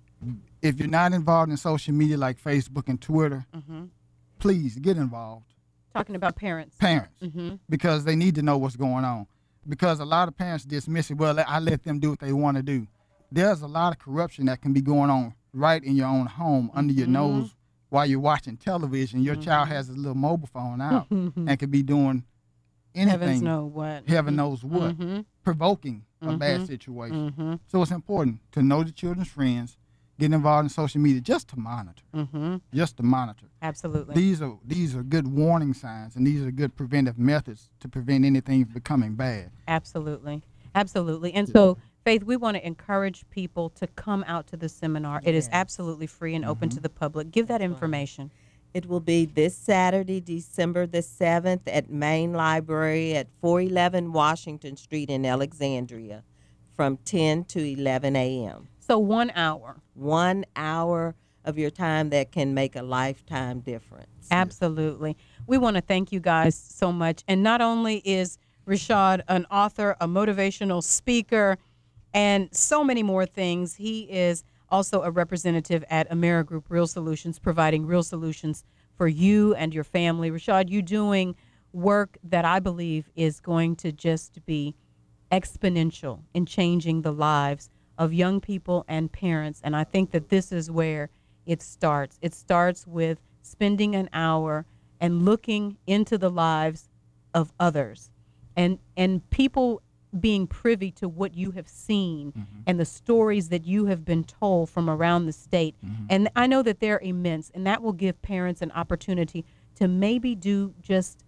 If you're not involved in social media like Facebook and Twitter, Mm-hmm. please get involved. Talking about parents. Parents, Mm-hmm. because they need to know what's going on. Because a lot of parents dismiss it, well, I let them do what they want to do. There's a lot of corruption that can be going on right in your own home, under your Mhm. nose, while you're watching television. Your child has his little mobile phone out and could be doing anything. Heavens know what. Heaven Mhm. knows what. Mhm. Provoking a bad Mhm. situation. Mhm. So it's important to know the children's friends, get involved in social media just to monitor. Mm-hmm. Just to monitor. Absolutely. These are these are good warning signs, and these are good preventive methods to prevent anything from becoming bad. Absolutely. Absolutely. And so, Faith, we want to encourage people to come out to the seminar. It is absolutely free and open to the public. Give that information. It will be this Saturday, December the seventh, at Main Library at four eleven Washington Street in Alexandria from ten to eleven a.m. So one hour. One hour of your time that can make a lifetime difference. Absolutely. We want to thank you guys so much. And not only is Rashad an author, a motivational speaker, and so many more things, he is also a representative at Amerigroup Real Solutions, providing real solutions for you and your family. Rashad, you doing work that I believe is going to just be exponential in changing the lives of young people and parents. And I think that this is where it starts. It starts with spending an hour and looking into the lives of others, and and people being privy to what you have seen Mm-hmm. and the stories that you have been told from around the state. Mm-hmm. And I know that they're immense, and that will give parents an opportunity to maybe do just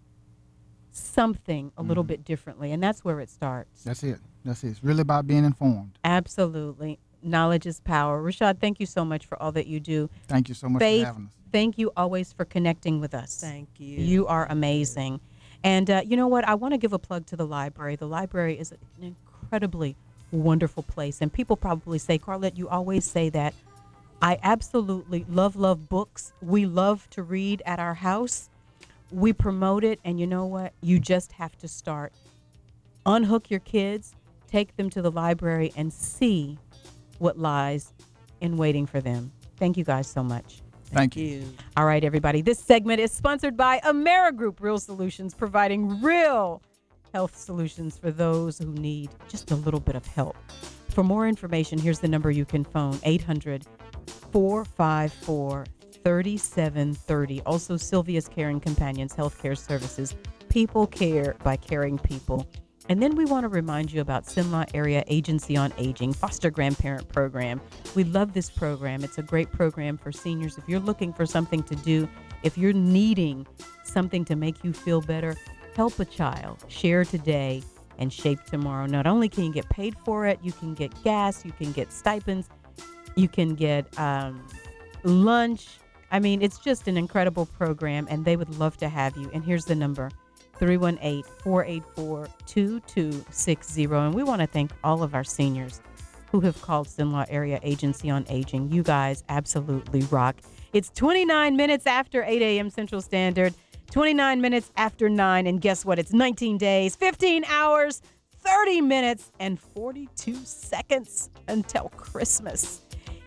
something a little bit differently. And that's where it starts. That's it. That's it. It's really about being informed. Absolutely. Knowledge is power. Rashad, thank you so much for all that you do. Thank you so much Faith, for having us. thank you always for connecting with us. Thank you. You are amazing. And uh, you know what? I want to give a plug to the library. The library is an incredibly wonderful place. And people probably say, Carlette, you always say that. I absolutely love, love books. We love to read at our house. We promote it. And you know what? You just have to start. Unhook your kids, take them to the library, and see what lies in waiting for them. Thank you guys so much. Thank you. All right, everybody. This segment is sponsored by Amerigroup Real Solutions, providing real health solutions for those who need just a little bit of help. For more information, here's the number you can phone, eight hundred, four five four, three seven three zero. Also, Sylvia's Caring Companions Healthcare Services. People care by caring people. And then we want to remind you about Sinlaw Area Agency on Aging, Foster Grandparent Program. We love this program. It's a great program for seniors. If you're looking for something to do, if you're needing something to make you feel better, help a child. Share today and shape tomorrow. Not only can you get paid for it, you can get gas, you can get stipends, you can get um, lunch. I mean, it's just an incredible program, and they would love to have you. And here's the number. three one eight, four eight four, two two six zero. And we want to thank all of our seniors who have called Sinlaw Area Agency on Aging. You guys absolutely rock. It's twenty-nine minutes after eight a.m. Central Standard, twenty-nine minutes after nine. And guess what? It's nineteen days, fifteen hours, thirty minutes, and forty-two seconds until Christmas.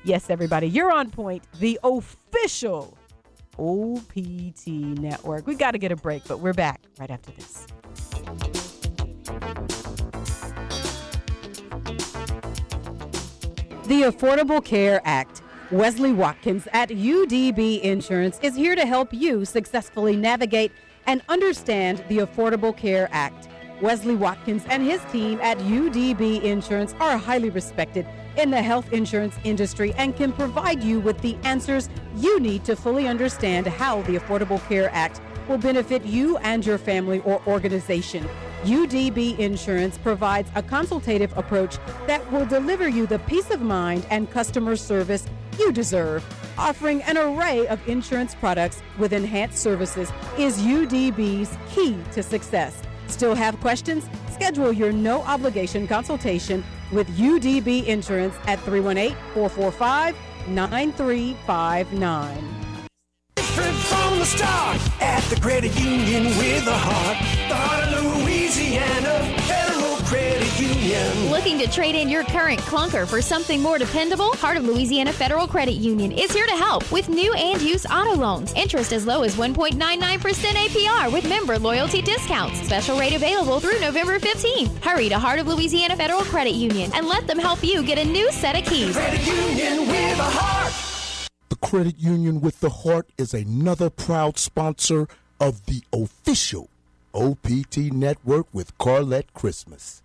Yes, everybody, you're on point. The official O P T Network. We got to get a break, but we're back right after this. The Affordable Care Act. Wesley Watkins at U D B Insurance is here to help you successfully navigate and understand the Affordable Care Act. Wesley Watkins and his team at U D B Insurance are highly respected in the health insurance industry and can provide you with the answers you need to fully understand how the Affordable Care Act will benefit you and your family or organization. U D B Insurance provides a consultative approach that will deliver you the peace of mind and customer service you deserve. Offering an array of insurance products with enhanced services is U D B's key to success. Still have questions? Schedule your no-obligation consultation with U D B Insurance at three one eight, four four five, nine three five nine. Different from the start at the credit union with a heart. The heart of Louisiana Federal Credit Union. Looking to trade in your current clunker for something more dependable? Heart of Louisiana Federal Credit Union is here to help with new and used auto loans. Interest as low as one point nine nine percent A P R with member loyalty discounts. Special rate available through November fifteenth. Hurry to Heart of Louisiana Federal Credit Union and let them help you get a new set of keys. Credit Union with a heart. The Credit Union with the Heart is another proud sponsor of the official O P T Network with Carlette Christmas.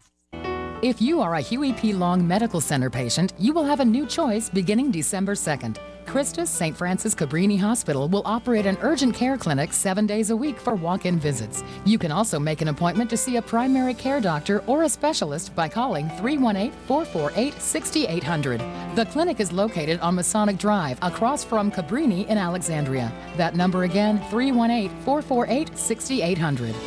If you are a Huey P. Long Medical Center patient, you will have a new choice beginning December second. Christus Saint Francis Cabrini Hospital will operate an urgent care clinic seven days a week for walk-in visits. You can also make an appointment to see a primary care doctor or a specialist by calling three one eight, four four eight, six eight zero zero. The clinic is located on Masonic Drive across from Cabrini in Alexandria. That number again, three one eight, four four eight, six eight zero zero.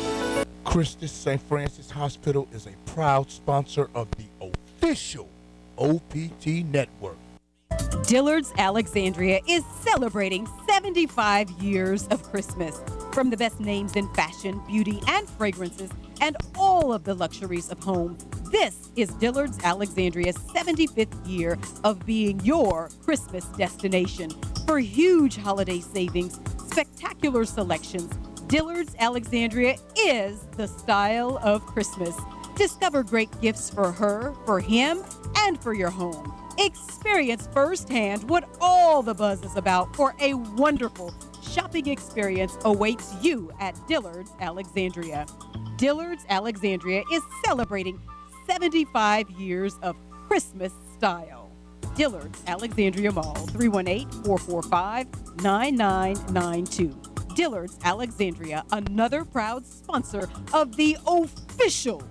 Christus Saint Francis Hospital is a proud sponsor of the official O P T Network. Dillard's Alexandria is celebrating seventy-five years of Christmas. From the best names in fashion, beauty, and fragrances, and all of the luxuries of home, this is Dillard's Alexandria's seventy-fifth year of being your Christmas destination. For huge holiday savings, spectacular selections, Dillard's Alexandria is the style of Christmas. Discover great gifts for her, for him, and for your home. Experience firsthand what all the buzz is about, for a wonderful shopping experience awaits you at Dillard's Alexandria. Dillard's Alexandria is celebrating seventy-five years of Christmas style. Dillard's Alexandria Mall, three one eight, four four five, nine nine nine two. Dillard's Alexandria, another proud sponsor of the official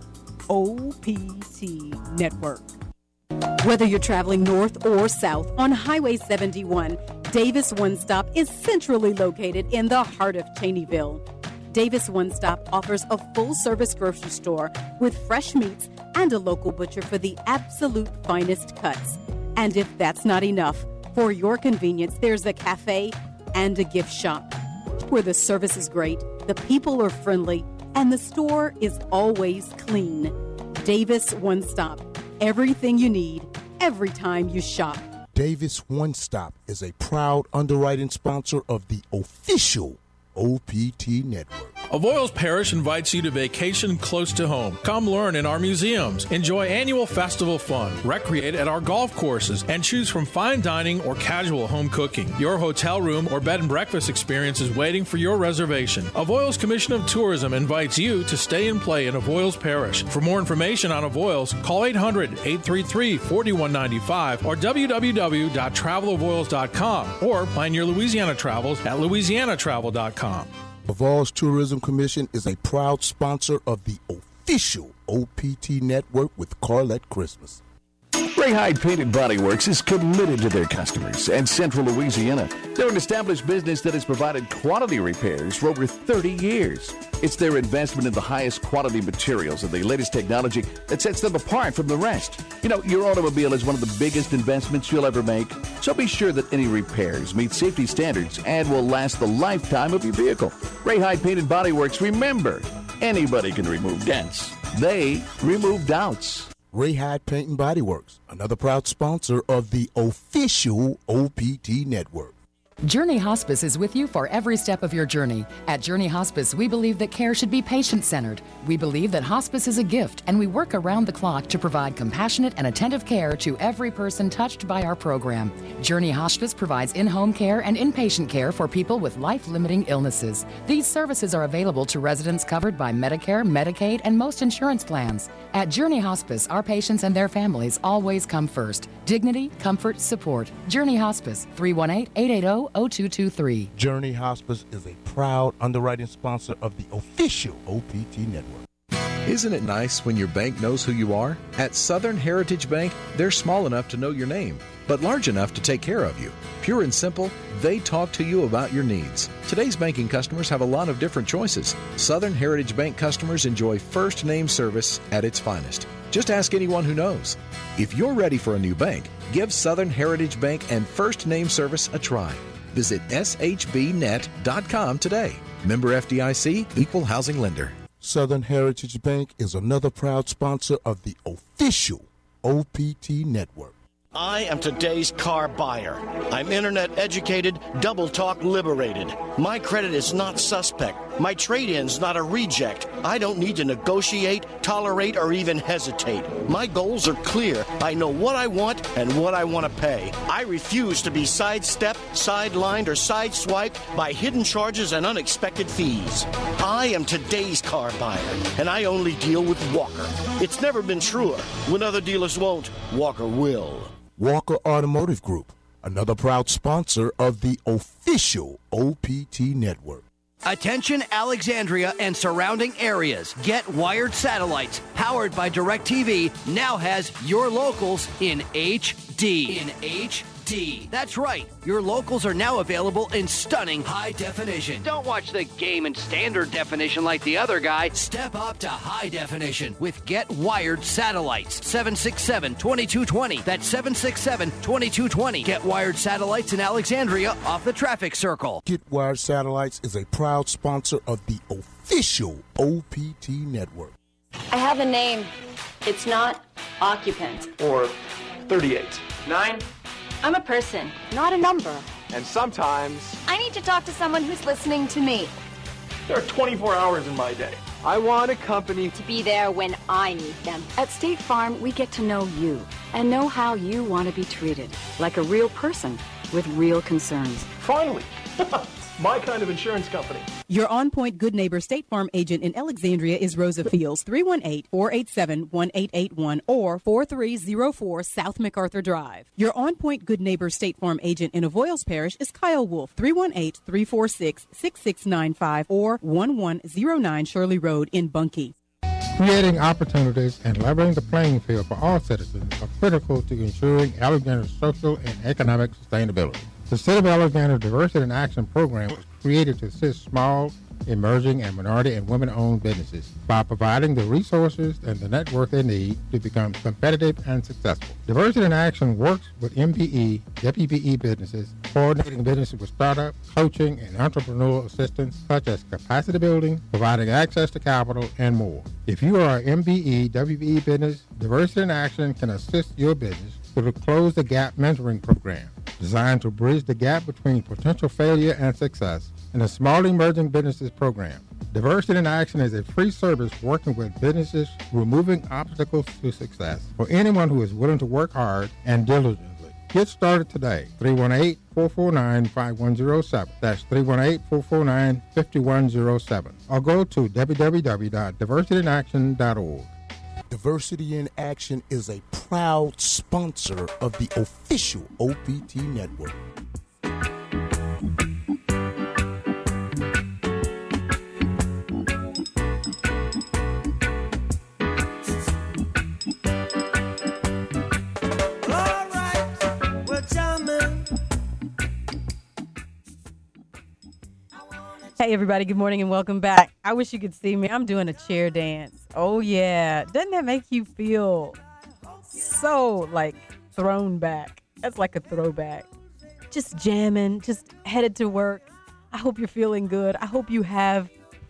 O P T Network. Whether you're traveling north or south on Highway seventy-one, Davis One Stop is centrally located in the heart of Cheneyville. Davis One Stop offers a full-service grocery store with fresh meats and a local butcher for the absolute finest cuts. And if that's not enough, for your convenience, there's a cafe and a gift shop where the service is great, the people are friendly, and the store is always clean. Davis One Stop. Everything you need, every time you shop. Davis One Stop is a proud underwriting sponsor of the official O P T Network. Avoyles Parish invites you to vacation close to home. Come learn in our museums, enjoy annual festival fun, recreate at our golf courses, and choose from fine dining or casual home cooking. Your hotel room or bed and breakfast experience is waiting for your reservation. Avoyles Commission of Tourism invites you to stay and play in Avoyles Parish. For more information on Avoyles, call eight hundred, eight three three, four one nine five or w w w dot travel avoyles dot com or plan your Louisiana travels at louisiana travel dot com. Avoyles Tourism Commission is a proud sponsor of the official O P T Network with Carlette Christmas. Ray Hyde Paint and Body Works is committed to their customers and Central Louisiana. They're an established business that has provided quality repairs for over thirty years. It's their investment in the highest quality materials and the latest technology that sets them apart from the rest. You know, your automobile is one of the biggest investments you'll ever make, so be sure that any repairs meet safety standards and will last the lifetime of your vehicle. Ray Hyde Paint and Body Works, remember, anybody can remove dents. They remove doubts. Rayhide Paint and Body Works, another proud sponsor of the official O P T Network. Journey Hospice is with you for every step of your journey. At Journey Hospice, we believe that care should be patient-centered. We believe that hospice is a gift, and we work around the clock to provide compassionate and attentive care to every person touched by our program. Journey Hospice provides in-home care and inpatient care for people with life-limiting illnesses. These services are available to residents covered by Medicare, Medicaid, and most insurance plans. At Journey Hospice, our patients and their families always come first. Dignity, comfort, support. Journey Hospice, three one eight, eight eight zero, zero two two three. Journey Hospice is a proud underwriting sponsor of the official O P T Network. Isn't it nice when your bank knows who you are? At Southern Heritage Bank, they're small enough to know your name, but large enough to take care of you. Pure and simple, they talk to you about your needs. Today's banking customers have a lot of different choices. Southern Heritage Bank customers enjoy first name service at its finest. Just ask anyone who knows. If you're ready for a new bank, give Southern Heritage Bank and first name service a try. Visit S H B net dot com today. Member F D I C, Equal Housing Lender. Southern Heritage Bank is another proud sponsor of the official O P T Network. I am today's car buyer. I'm internet educated, double talk liberated. My credit is not suspect. My trade-in's not a reject. I don't need to negotiate, tolerate, or even hesitate. My goals are clear. I know what I want and what I want to pay. I refuse to be sidestepped, sidelined, or sideswiped by hidden charges and unexpected fees. I am today's car buyer, and I only deal with Walker. It's never been truer. When other dealers won't, Walker will. Walker Automotive Group, another proud sponsor of the official O P T Network. Attention Alexandria and surrounding areas. Get Wired Satellites, powered by DirecTV, now has your locals in H D. In H D. That's right. Your locals are now available in stunning high definition. Don't watch the game in standard definition like the other guy. Step up to high definition with Get Wired Satellites. seven six seven, two two two zero. That's seven six seven, two two two zero. Get Wired Satellites in Alexandria off the traffic circle. Get Wired Satellites is a proud sponsor of the official O P T Network. I have a name. It's not occupant. Or thirty-eight. Nine. I'm a person, not a number. And sometimes I need to talk to someone who's listening to me. there are twenty-four hours in my day. I want a company to be there when I need them. At State Farm, we get to know you and know how you want to be treated, like a real person with real concerns. Finally, my kind of insurance company. Your on-point Good Neighbor State Farm agent in Alexandria is Rosa Fields, three one eight, four eight seven, one eight eight one or four three zero four South MacArthur Drive. Your on-point Good Neighbor State Farm agent in Avoyles Parish is Kyle Wolf, three one eight, three four six, six six nine five or one one zero nine Shirley Road in Bunkie. Creating opportunities and leveling the playing field for all citizens are critical to ensuring Alexandria's social and economic sustainability. The City of Alexandria Diversity in Action program was created to assist small, emerging, and minority and women-owned businesses by providing the resources and the network they need to become competitive and successful. Diversity in Action works with M B E, W B E businesses, coordinating businesses with startup, coaching, and entrepreneurial assistance such as capacity building, providing access to capital, and more. If you are an M B E, W B E business, Diversity in Action can assist your business through the Close the Gap mentoring program, designed to bridge the gap between potential failure and success in a small emerging businesses program. Diversity in Action is a free service working with businesses removing obstacles to success for anyone who is willing to work hard and diligently. Get started today. three one eight, four four nine, five one zero seven. That's three one eight, four four nine, five one zero seven. Or go to w w w dot diversity in action dot org. Diversity in Action is a proud sponsor of the official O P T Network. Hey, everybody. Good morning and welcome back. I wish you could see me. I'm doing a chair dance. Oh, yeah. Doesn't that make you feel so, like, thrown back? That's like a throwback. Just jamming, just headed to work. I hope you're feeling good. I hope you have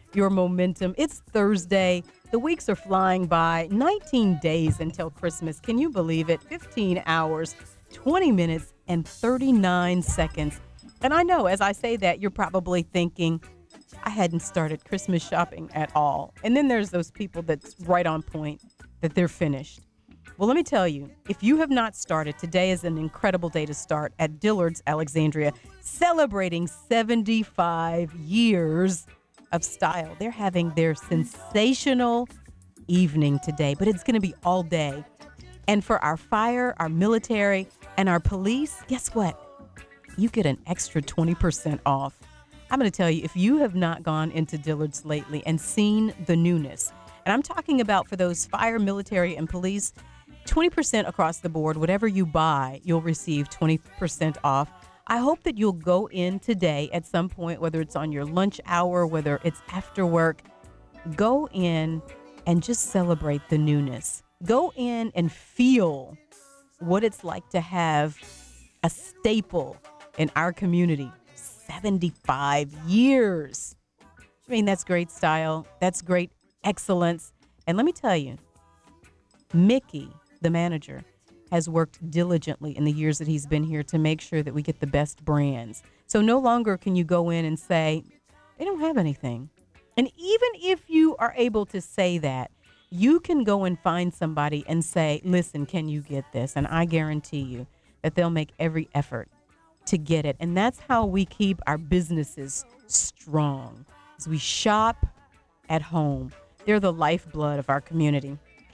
your momentum. It's Thursday. The weeks are flying by. nineteen days until Christmas. Can you believe it? fifteen hours, twenty minutes, and thirty-nine seconds. And I know as I say that, you're probably thinking, I hadn't started Christmas shopping at all. And then there's those people that's right on point, that they're finished. Well, let me tell you, if you have not started, today is an incredible day to start at Dillard's Alexandria, celebrating seventy-five years of style. They're having their sensational evening today, but it's going to be all day. And for our fire, our military, and our police, guess what? You get an extra twenty percent off. I'm going to tell you, if you have not gone into Dillard's lately and seen the newness, and I'm talking about for those fire, military, and police, twenty percent across the board. Whatever you buy, you'll receive twenty percent off. I hope that you'll go in today at some point, whether it's on your lunch hour, whether it's after work. Go in and just celebrate the newness. Go in and feel what it's like to have a staple in our community. seventy-five years. I mean, that's great style. That's great excellence. And let me tell you, Mickey, the manager, has worked diligently in the years that he's been here to make sure that we get the best brands. So no longer can you go in and say, they don't have anything. And even if you are able to say that, you can go and find somebody and say, listen, can you get this? And I guarantee you that they'll make every effort to get it. And that's how we keep our businesses strong, as we shop at home. They're the lifeblood of our community.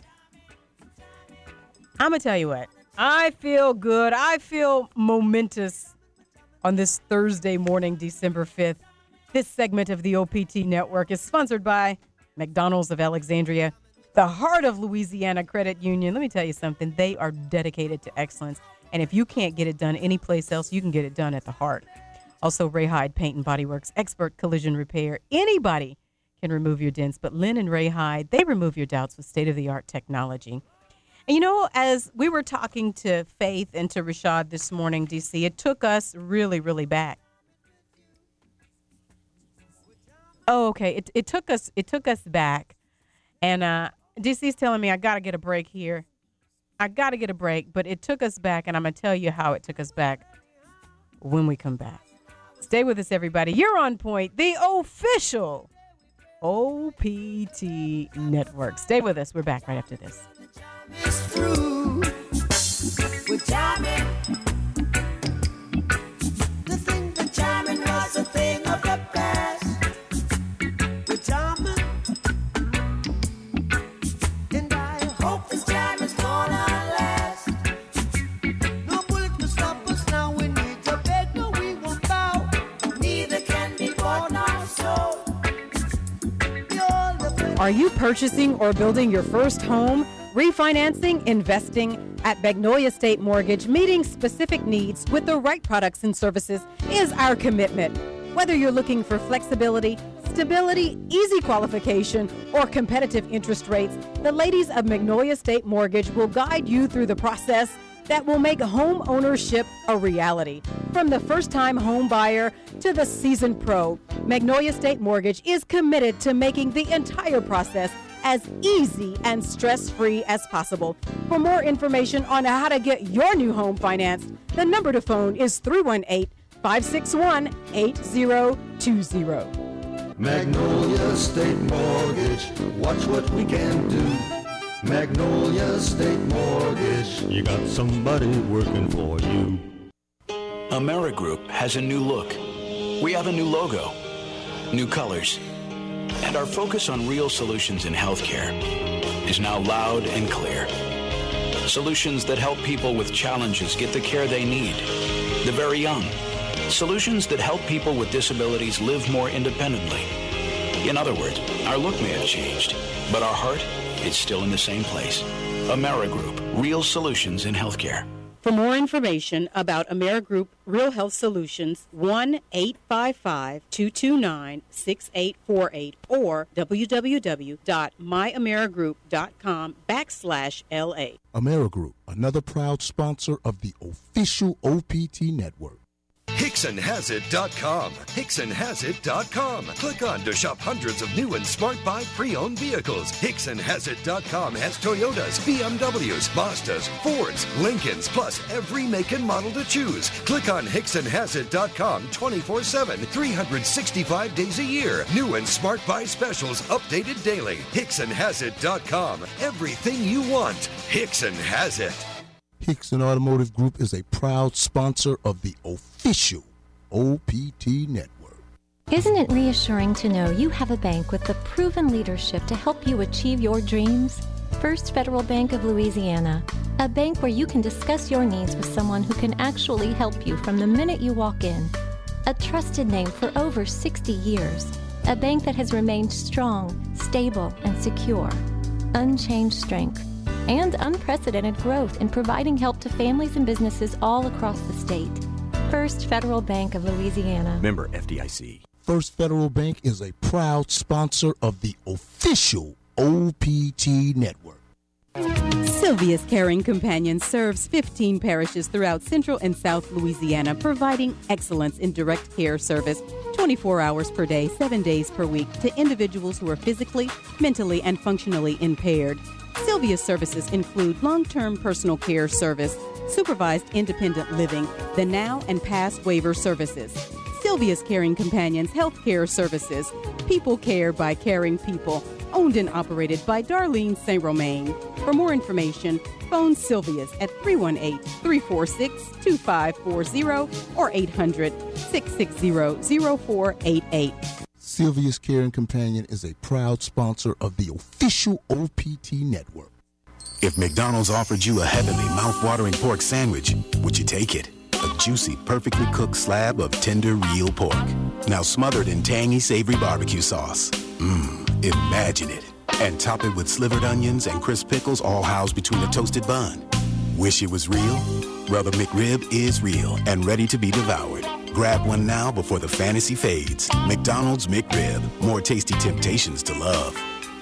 I'm going to tell you what, I feel good. I feel momentous on this Thursday morning, December fifth. This segment of the O P T Network is sponsored by McDonald's of Alexandria, the heart of Louisiana Credit Union. Let me tell you something. They are dedicated to excellence. And if you can't get it done anyplace else, you can get it done at the heart. Also, Ray Hyde Paint and Body Works, expert collision repair. Anybody can remove your dents, but Lynn and Ray Hyde, they remove your doubts with state-of-the-art technology. And you know, as we were talking to Faith and to Rashad this morning, D C, it took us really, really back. Oh, okay. It it took us it took us back. And uh, D C's telling me I got to get a break here. I got to get a break, but it took us back, and I'm going to tell you how it took us back when we come back. Stay with us, everybody. You're on point, the official O P T Network. Stay with us. We're back right after this. It's through with jamming. The thing that jamming was a thing of the past. With jamming, and I hope this jam is gonna last. No bullet to stop us now. We need to beg, no, we won't bow. Neither can be bought now. So, are you purchasing or building your first home? Refinancing, investing at Magnolia State Mortgage, meeting specific needs with the right products and services is our commitment. Whether you're looking for flexibility, stability, easy qualification, or competitive interest rates, the ladies of Magnolia State Mortgage will guide you through the process that will make home ownership a reality. From the first-time home buyer to the seasoned pro, Magnolia State Mortgage is committed to making the entire process as easy and stress-free as possible. For more information on how to get your new home financed, the number to phone is three one eight, five six one, eight zero two zero. Magnolia State Mortgage, watch what we can do. Magnolia State Mortgage, you got somebody working for you. AmeriGroup has a new look. We have a new logo, new colors, and our focus on real solutions in healthcare is now loud and clear. Solutions that help people with challenges get the care they need, the very young. Solutions that help people with disabilities live more independently. In other words, our look may have changed, but our heart is still in the same place. AmeriGroup, real solutions in healthcare. For more information about AmeriGroup Real Health Solutions, one eight five five, two two nine, six eight four eight or www.myamerigroup.com backslash LA. AmeriGroup, another proud sponsor of the official O P T Network. Hickson Has It dot com. Hickson Has It dot com. Click on to shop hundreds of new and smart buy pre-owned vehicles. Hickson Has It dot com has Toyotas, B M Ws, Mazdas, Fords, Lincolns, plus every make and model to choose. Click on Hickson Has It dot com twenty-four seven, three hundred sixty-five days a year. New and smart buy specials updated daily. Hickson Has It dot com. Everything you want. Hickson has it. Hickson Automotive Group is a proud sponsor of the official O P T Network. Isn't it reassuring to know you have a bank with the proven leadership to help you achieve your dreams? First Federal Bank of Louisiana, a bank where you can discuss your needs with someone who can actually help you from the minute you walk in. A trusted name for over sixty years, a bank that has remained strong, stable, and secure. Unchanged strength and unprecedented growth in providing help to families and businesses all across the state. First Federal Bank of Louisiana. Member F D I C. First Federal Bank is a proud sponsor of the official O P T Network. Sylvia's Caring Companion serves fifteen parishes throughout Central and South Louisiana, providing excellence in direct care service twenty-four hours per day, seven days per week to individuals who are physically, mentally, and functionally impaired. Sylvia's services include long-term personal care service, supervised independent living, the now and past waiver services. Sylvia's Caring Companions Healthcare Services, people care by caring people, owned and operated by Darlene Saint Romain. For more information, phone Sylvia's at three one eight, three four six, two five four zero or eight hundred, six six zero, zero four eight eight. Sylvia's Caring Companion is a proud sponsor of the official O P T Network. If McDonald's offered you a heavenly, mouth-watering pork sandwich, would you take it? A juicy, perfectly cooked slab of tender, real pork. Now smothered in tangy, savory barbecue sauce. Mmm, imagine it. And top it with slivered onions and crisp pickles all housed between a toasted bun. Wish it was real? Well, the McRib is real and ready to be devoured. Grab one now before the fantasy fades. McDonald's McRib. More tasty temptations to love.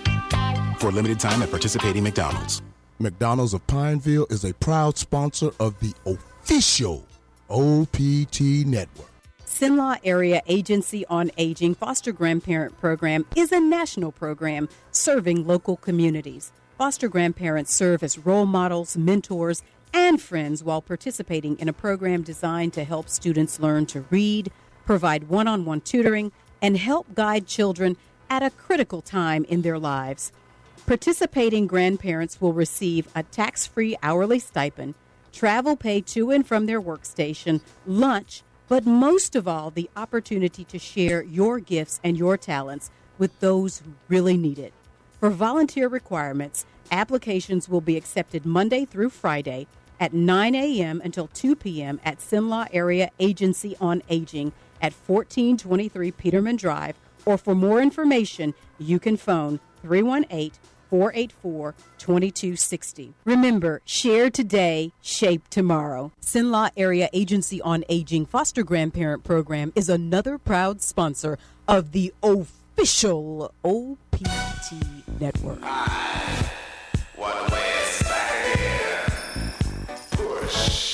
For a limited time at participating McDonald's. McDonald's of Pineville is a proud sponsor of the official O P T Network. Cenla Area Agency on Aging Foster Grandparent Program is a national program serving local communities. Foster grandparents serve as role models, mentors, and friends while participating in a program designed to help students learn to read, provide one-on-one tutoring, and help guide children at a critical time in their lives. Participating grandparents will receive a tax-free hourly stipend, travel pay to and from their workstation, lunch, but most of all, the opportunity to share your gifts and your talents with those who really need it. For volunteer requirements, applications will be accepted Monday through Friday at nine a.m. until two p.m. at Cenla Area Agency on Aging at fourteen twenty-three Peterman Drive, or for more information, you can phone three one eight, four eight four, two two six zero. Remember, share today, shape tomorrow. Cenla Area Agency on Aging Foster Grandparent Program is another proud sponsor of the official O P T Network. What way is back here? Push.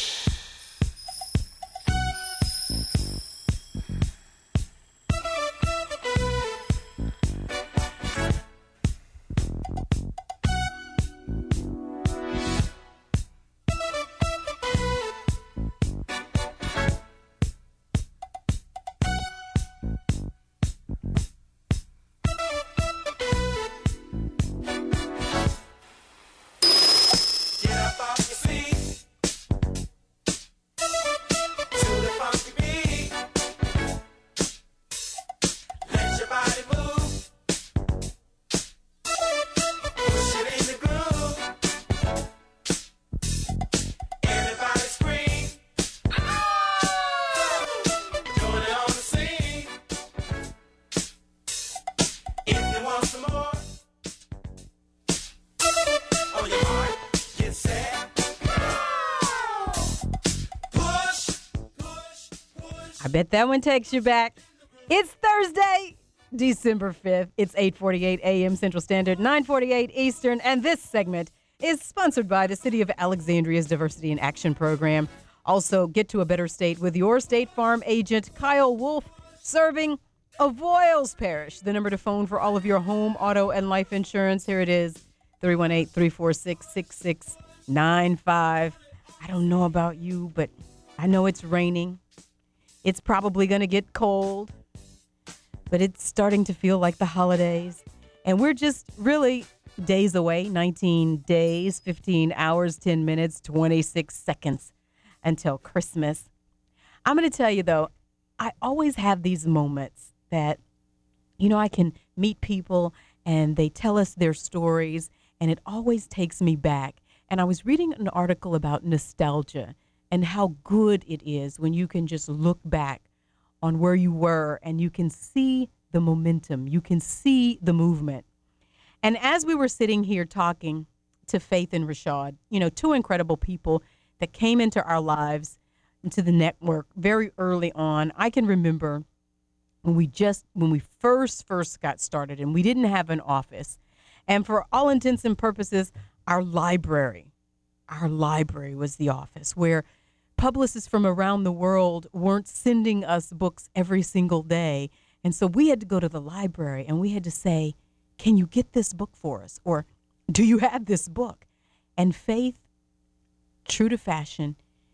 I bet that one takes you back. It's Thursday, December fifth. It's eight forty-eight a.m. Central Standard, nine forty-eight Eastern, and this segment is sponsored by the City of Alexandria's Diversity in Action Program. Also, get to a better state with your State Farm agent, Kyle Wolf, serving Avoyles Parish. The number to phone for all of your home, auto, and life insurance. Here it is, three one eight, three four six, six six nine five. I don't know about you, but I know it's raining. It's probably going to get cold, but it's starting to feel like the holidays. And we're just really days away, nineteen days, fifteen hours, ten minutes, twenty-six seconds until Christmas. I'm going to tell you, though, I always have these moments that, you know, I can meet people and they tell us their stories, and it always takes me back. And I was reading an article about nostalgia and how good it is when you can just look back on where you were and you can see the momentum, you can see the movement. And as we were sitting here talking to Faith and Rashad, you know, two incredible people that came into our lives, into the network very early on. I can remember when we just, when we first, first got started and we didn't have an office. And for all intents and purposes, our library, our library was the office where publicists from around the world weren't sending us books every single day. And so we had to go to the library and we had to say, can you get this book for us? Or do you have this book? And Faith, true to fashion,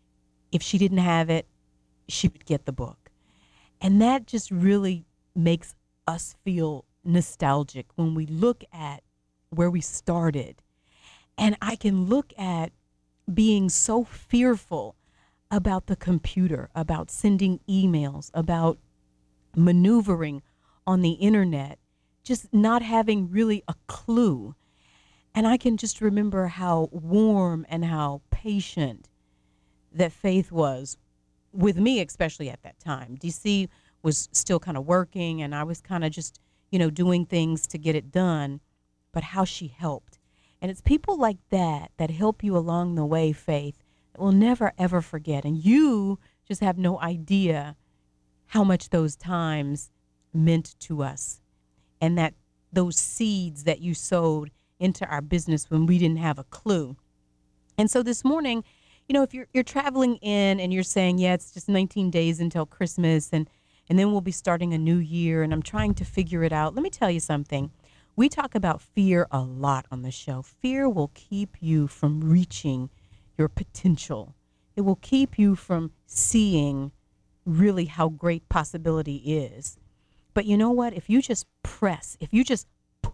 if she didn't have it, she would get the book. And that just really makes us feel nostalgic when we look at where we started. And I can look at being so fearful about the computer, about sending emails, about maneuvering on the internet, just not having really a clue. And I can just remember how warm and how patient that Faith was with me, especially at that time. D C was still kind of working, and I was kind of just, you know, doing things to get it done, but how she helped. And it's people like that that help you along the way, Faith, that we'll never, ever forget. And you just have no idea how much those times meant to us, and that those seeds that you sowed into our business when we didn't have a clue. And so this morning, you know, if you're you're traveling in and you're saying, yeah, it's just nineteen days until Christmas, and and then we'll be starting a new year, and I'm trying to figure it out. Let me tell you something. We talk about fear a lot on the show. Fear will keep you from reaching your potential. It will keep you from seeing really how great possibility is. But you know what? If you just press, if you just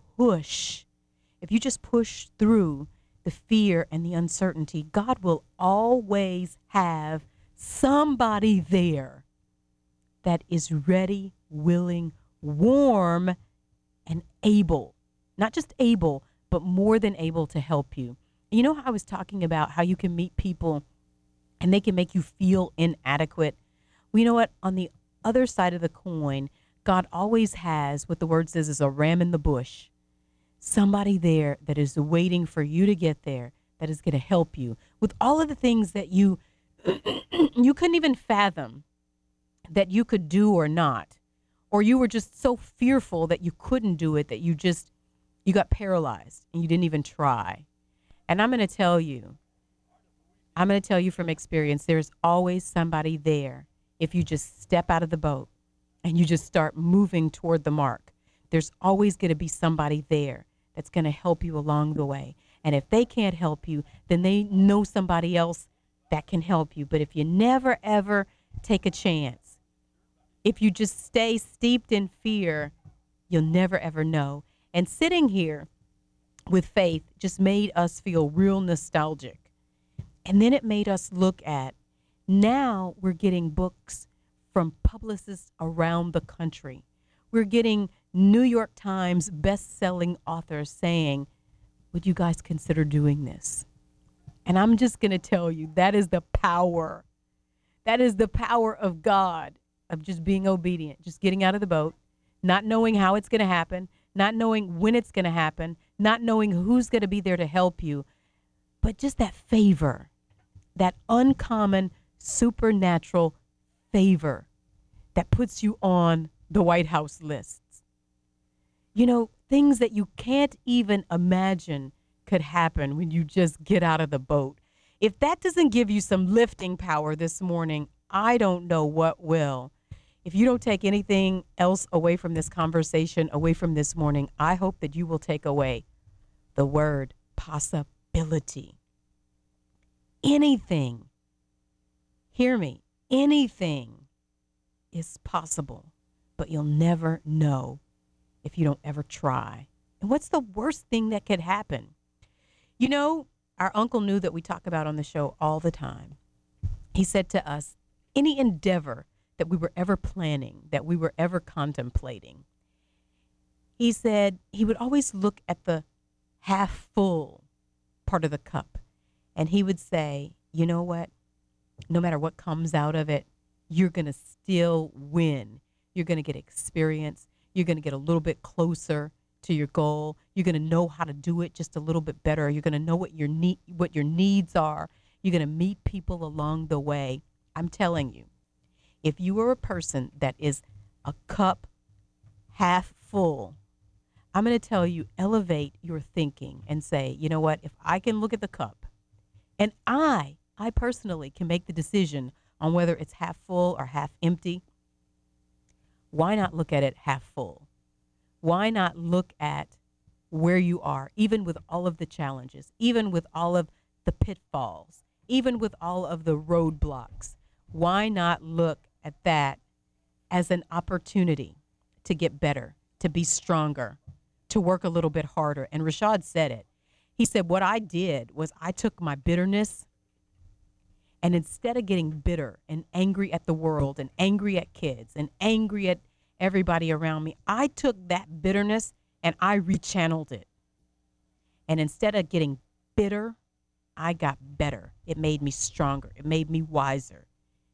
push, if you just push through the fear and the uncertainty, God will always have somebody there that is ready, willing, warm, and able. Not just able, but more than able to help you. You know how I was talking about how you can meet people and they can make you feel inadequate? Well, you know what? On the other side of the coin, God always has what the word says is a ram in the bush. Somebody there that is waiting for you to get there, that is going to help you with all of the things that you you couldn't even fathom that you could do or not. Or you were just so fearful that you couldn't do it that you just, you got paralyzed and you didn't even try. And I'm going to tell you, I'm going to tell you from experience, there's always somebody there if you just step out of the boat and you just start moving toward the mark. There's always going to be somebody there that's going to help you along the way. And if they can't help you, then they know somebody else that can help you. But if you never, ever take a chance, if you just stay steeped in fear, you'll never, ever know. And sitting here with Faith just made us feel real nostalgic. And then it made us look at, now we're getting books from publicists around the country. We're getting New York Times best-selling authors saying, would you guys consider doing this? And I'm just going to tell you, that is the power. That is the power of God, of just being obedient, just getting out of the boat, not knowing how it's going to happen, not knowing when it's going to happen, not knowing who's going to be there to help you, but just that favor, that uncommon, supernatural favor that puts you on the White House lists. You know, things that you can't even imagine could happen when you just get out of the boat. If that doesn't give you some lifting power this morning, I don't know what will. If you don't take anything else away from this conversation, away from this morning, I hope that you will take away the word possibility. Anything, hear me, anything is possible, but you'll never know if you don't ever try. And what's the worst thing that could happen? You know, our uncle knew that we talk about on the show all the time. He said to us, any endeavor that we were ever planning, that we were ever contemplating, he said he would always look at the half full part of the cup. And he would say, you know what? No matter what comes out of it, you're going to still win. You're going to get experience. You're going to get a little bit closer to your goal. You're going to know how to do it just a little bit better. You're going to know what your need, what your needs are. You're going to meet people along the way. I'm telling you, if you are a person that is a cup half full, I'm going to tell you, elevate your thinking and say, you know what, if I can look at the cup and I, I personally can make the decision on whether it's half full or half empty, why not look at it half full? Why not look at where you are, even with all of the challenges, even with all of the pitfalls, even with all of the roadblocks? Why not look at that as an opportunity to get better, to be stronger, to work a little bit harder? And Rashad said it. He said, what I did was I took my bitterness, and instead of getting bitter and angry at the world and angry at kids and angry at everybody around me, I took that bitterness and I rechanneled it. And instead of getting bitter, I got better. It made me stronger. It made me wiser.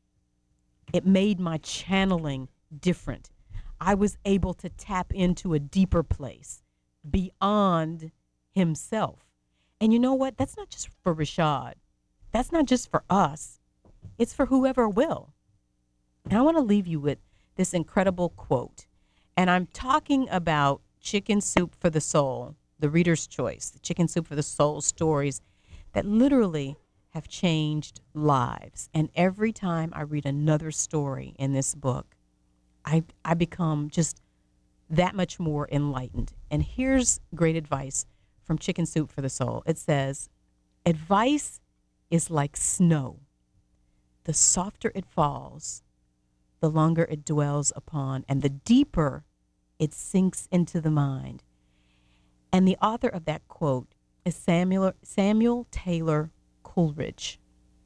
It made my channeling different. I was able to tap into a deeper place beyond himself. And you know what? That's not just for Rashad. That's not just for us. It's for whoever will. And I want to leave you with this incredible quote. And I'm talking about Chicken Soup for the Soul, the Reader's Choice, the Chicken Soup for the Soul stories that literally have changed lives. And every time I read another story in this book, I, I become just that much more enlightened. And here's great advice from Chicken Soup for the Soul. It says, advice is like snow. The softer it falls, the longer it dwells upon, and the deeper it sinks into the mind. And the author of that quote is Samuel, Samuel Taylor Coleridge.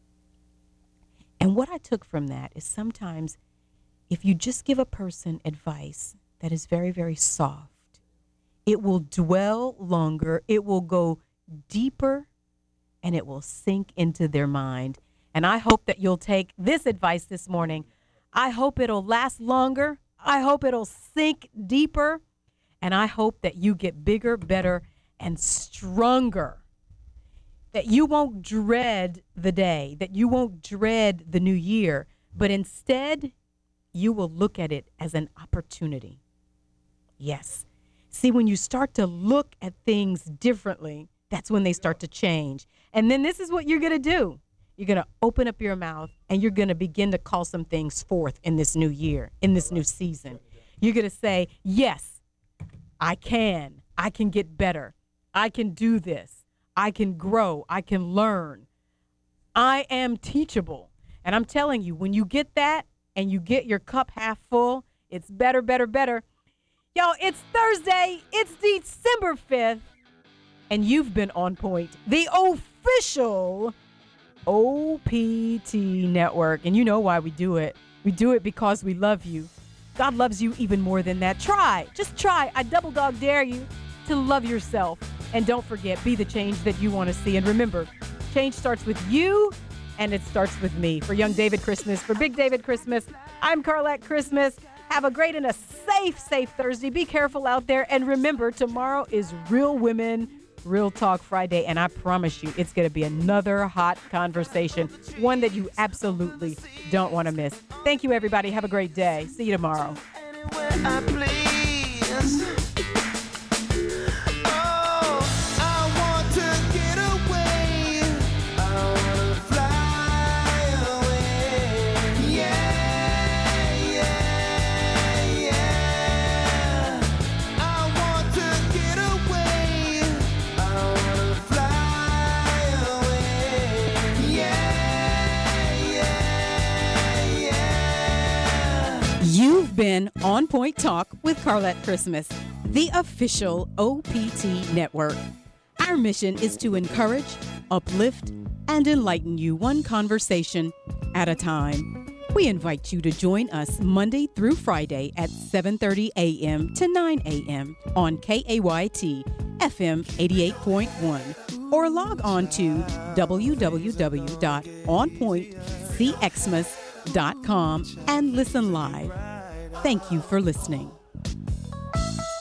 And what I took from that is sometimes if you just give a person advice that is very, very soft, it will dwell longer, it will go deeper, and it will sink into their mind. And I hope that you'll take this advice this morning. I hope it'll last longer. I hope it'll sink deeper. And I hope that you get bigger, better, and stronger. That you won't dread the day, that you won't dread the new year, but instead you will look at it as an opportunity. Yes. See, when you start to look at things differently, that's when they start to change. And then this is what you're going to do. You're going to open up your mouth and you're going to begin to call some things forth in this new year, in this new season. You're going to say, yes, I can. I can get better. I can do this. I can grow. I can learn. I am teachable. And I'm telling you, when you get that and you get your cup half full, it's better, better, better. Yo, it's Thursday. It's December fifth. And you've been on point, the official O P T network. And you know why we do it. We do it because we love you. God loves you even more than that. Try, just try. I double dog dare you to love yourself. And don't forget, be the change that you want to see. And remember, change starts with you and it starts with me. For Young David Christmas, for Big David Christmas, I'm Carlette Christmas. Have a great and a safe, safe Thursday. Be careful out there. And remember, tomorrow is Real Women Real Talk Friday, and I promise you it's going to be another hot conversation, one that you absolutely don't want to miss. Thank you, everybody. Have a great day. See you tomorrow. I please. Oh, I want to get away. I want to been On Point Talk with Carlette Christmas, the official O P T network. Our mission is to encourage, uplift, and enlighten you one conversation at a time. We invite you to join us Monday through Friday at seven thirty a.m. to nine a.m. on K A Y T F M eighty-eight point one, or log on to w w w dot on point c xmas dot com and listen live. Thank you for listening.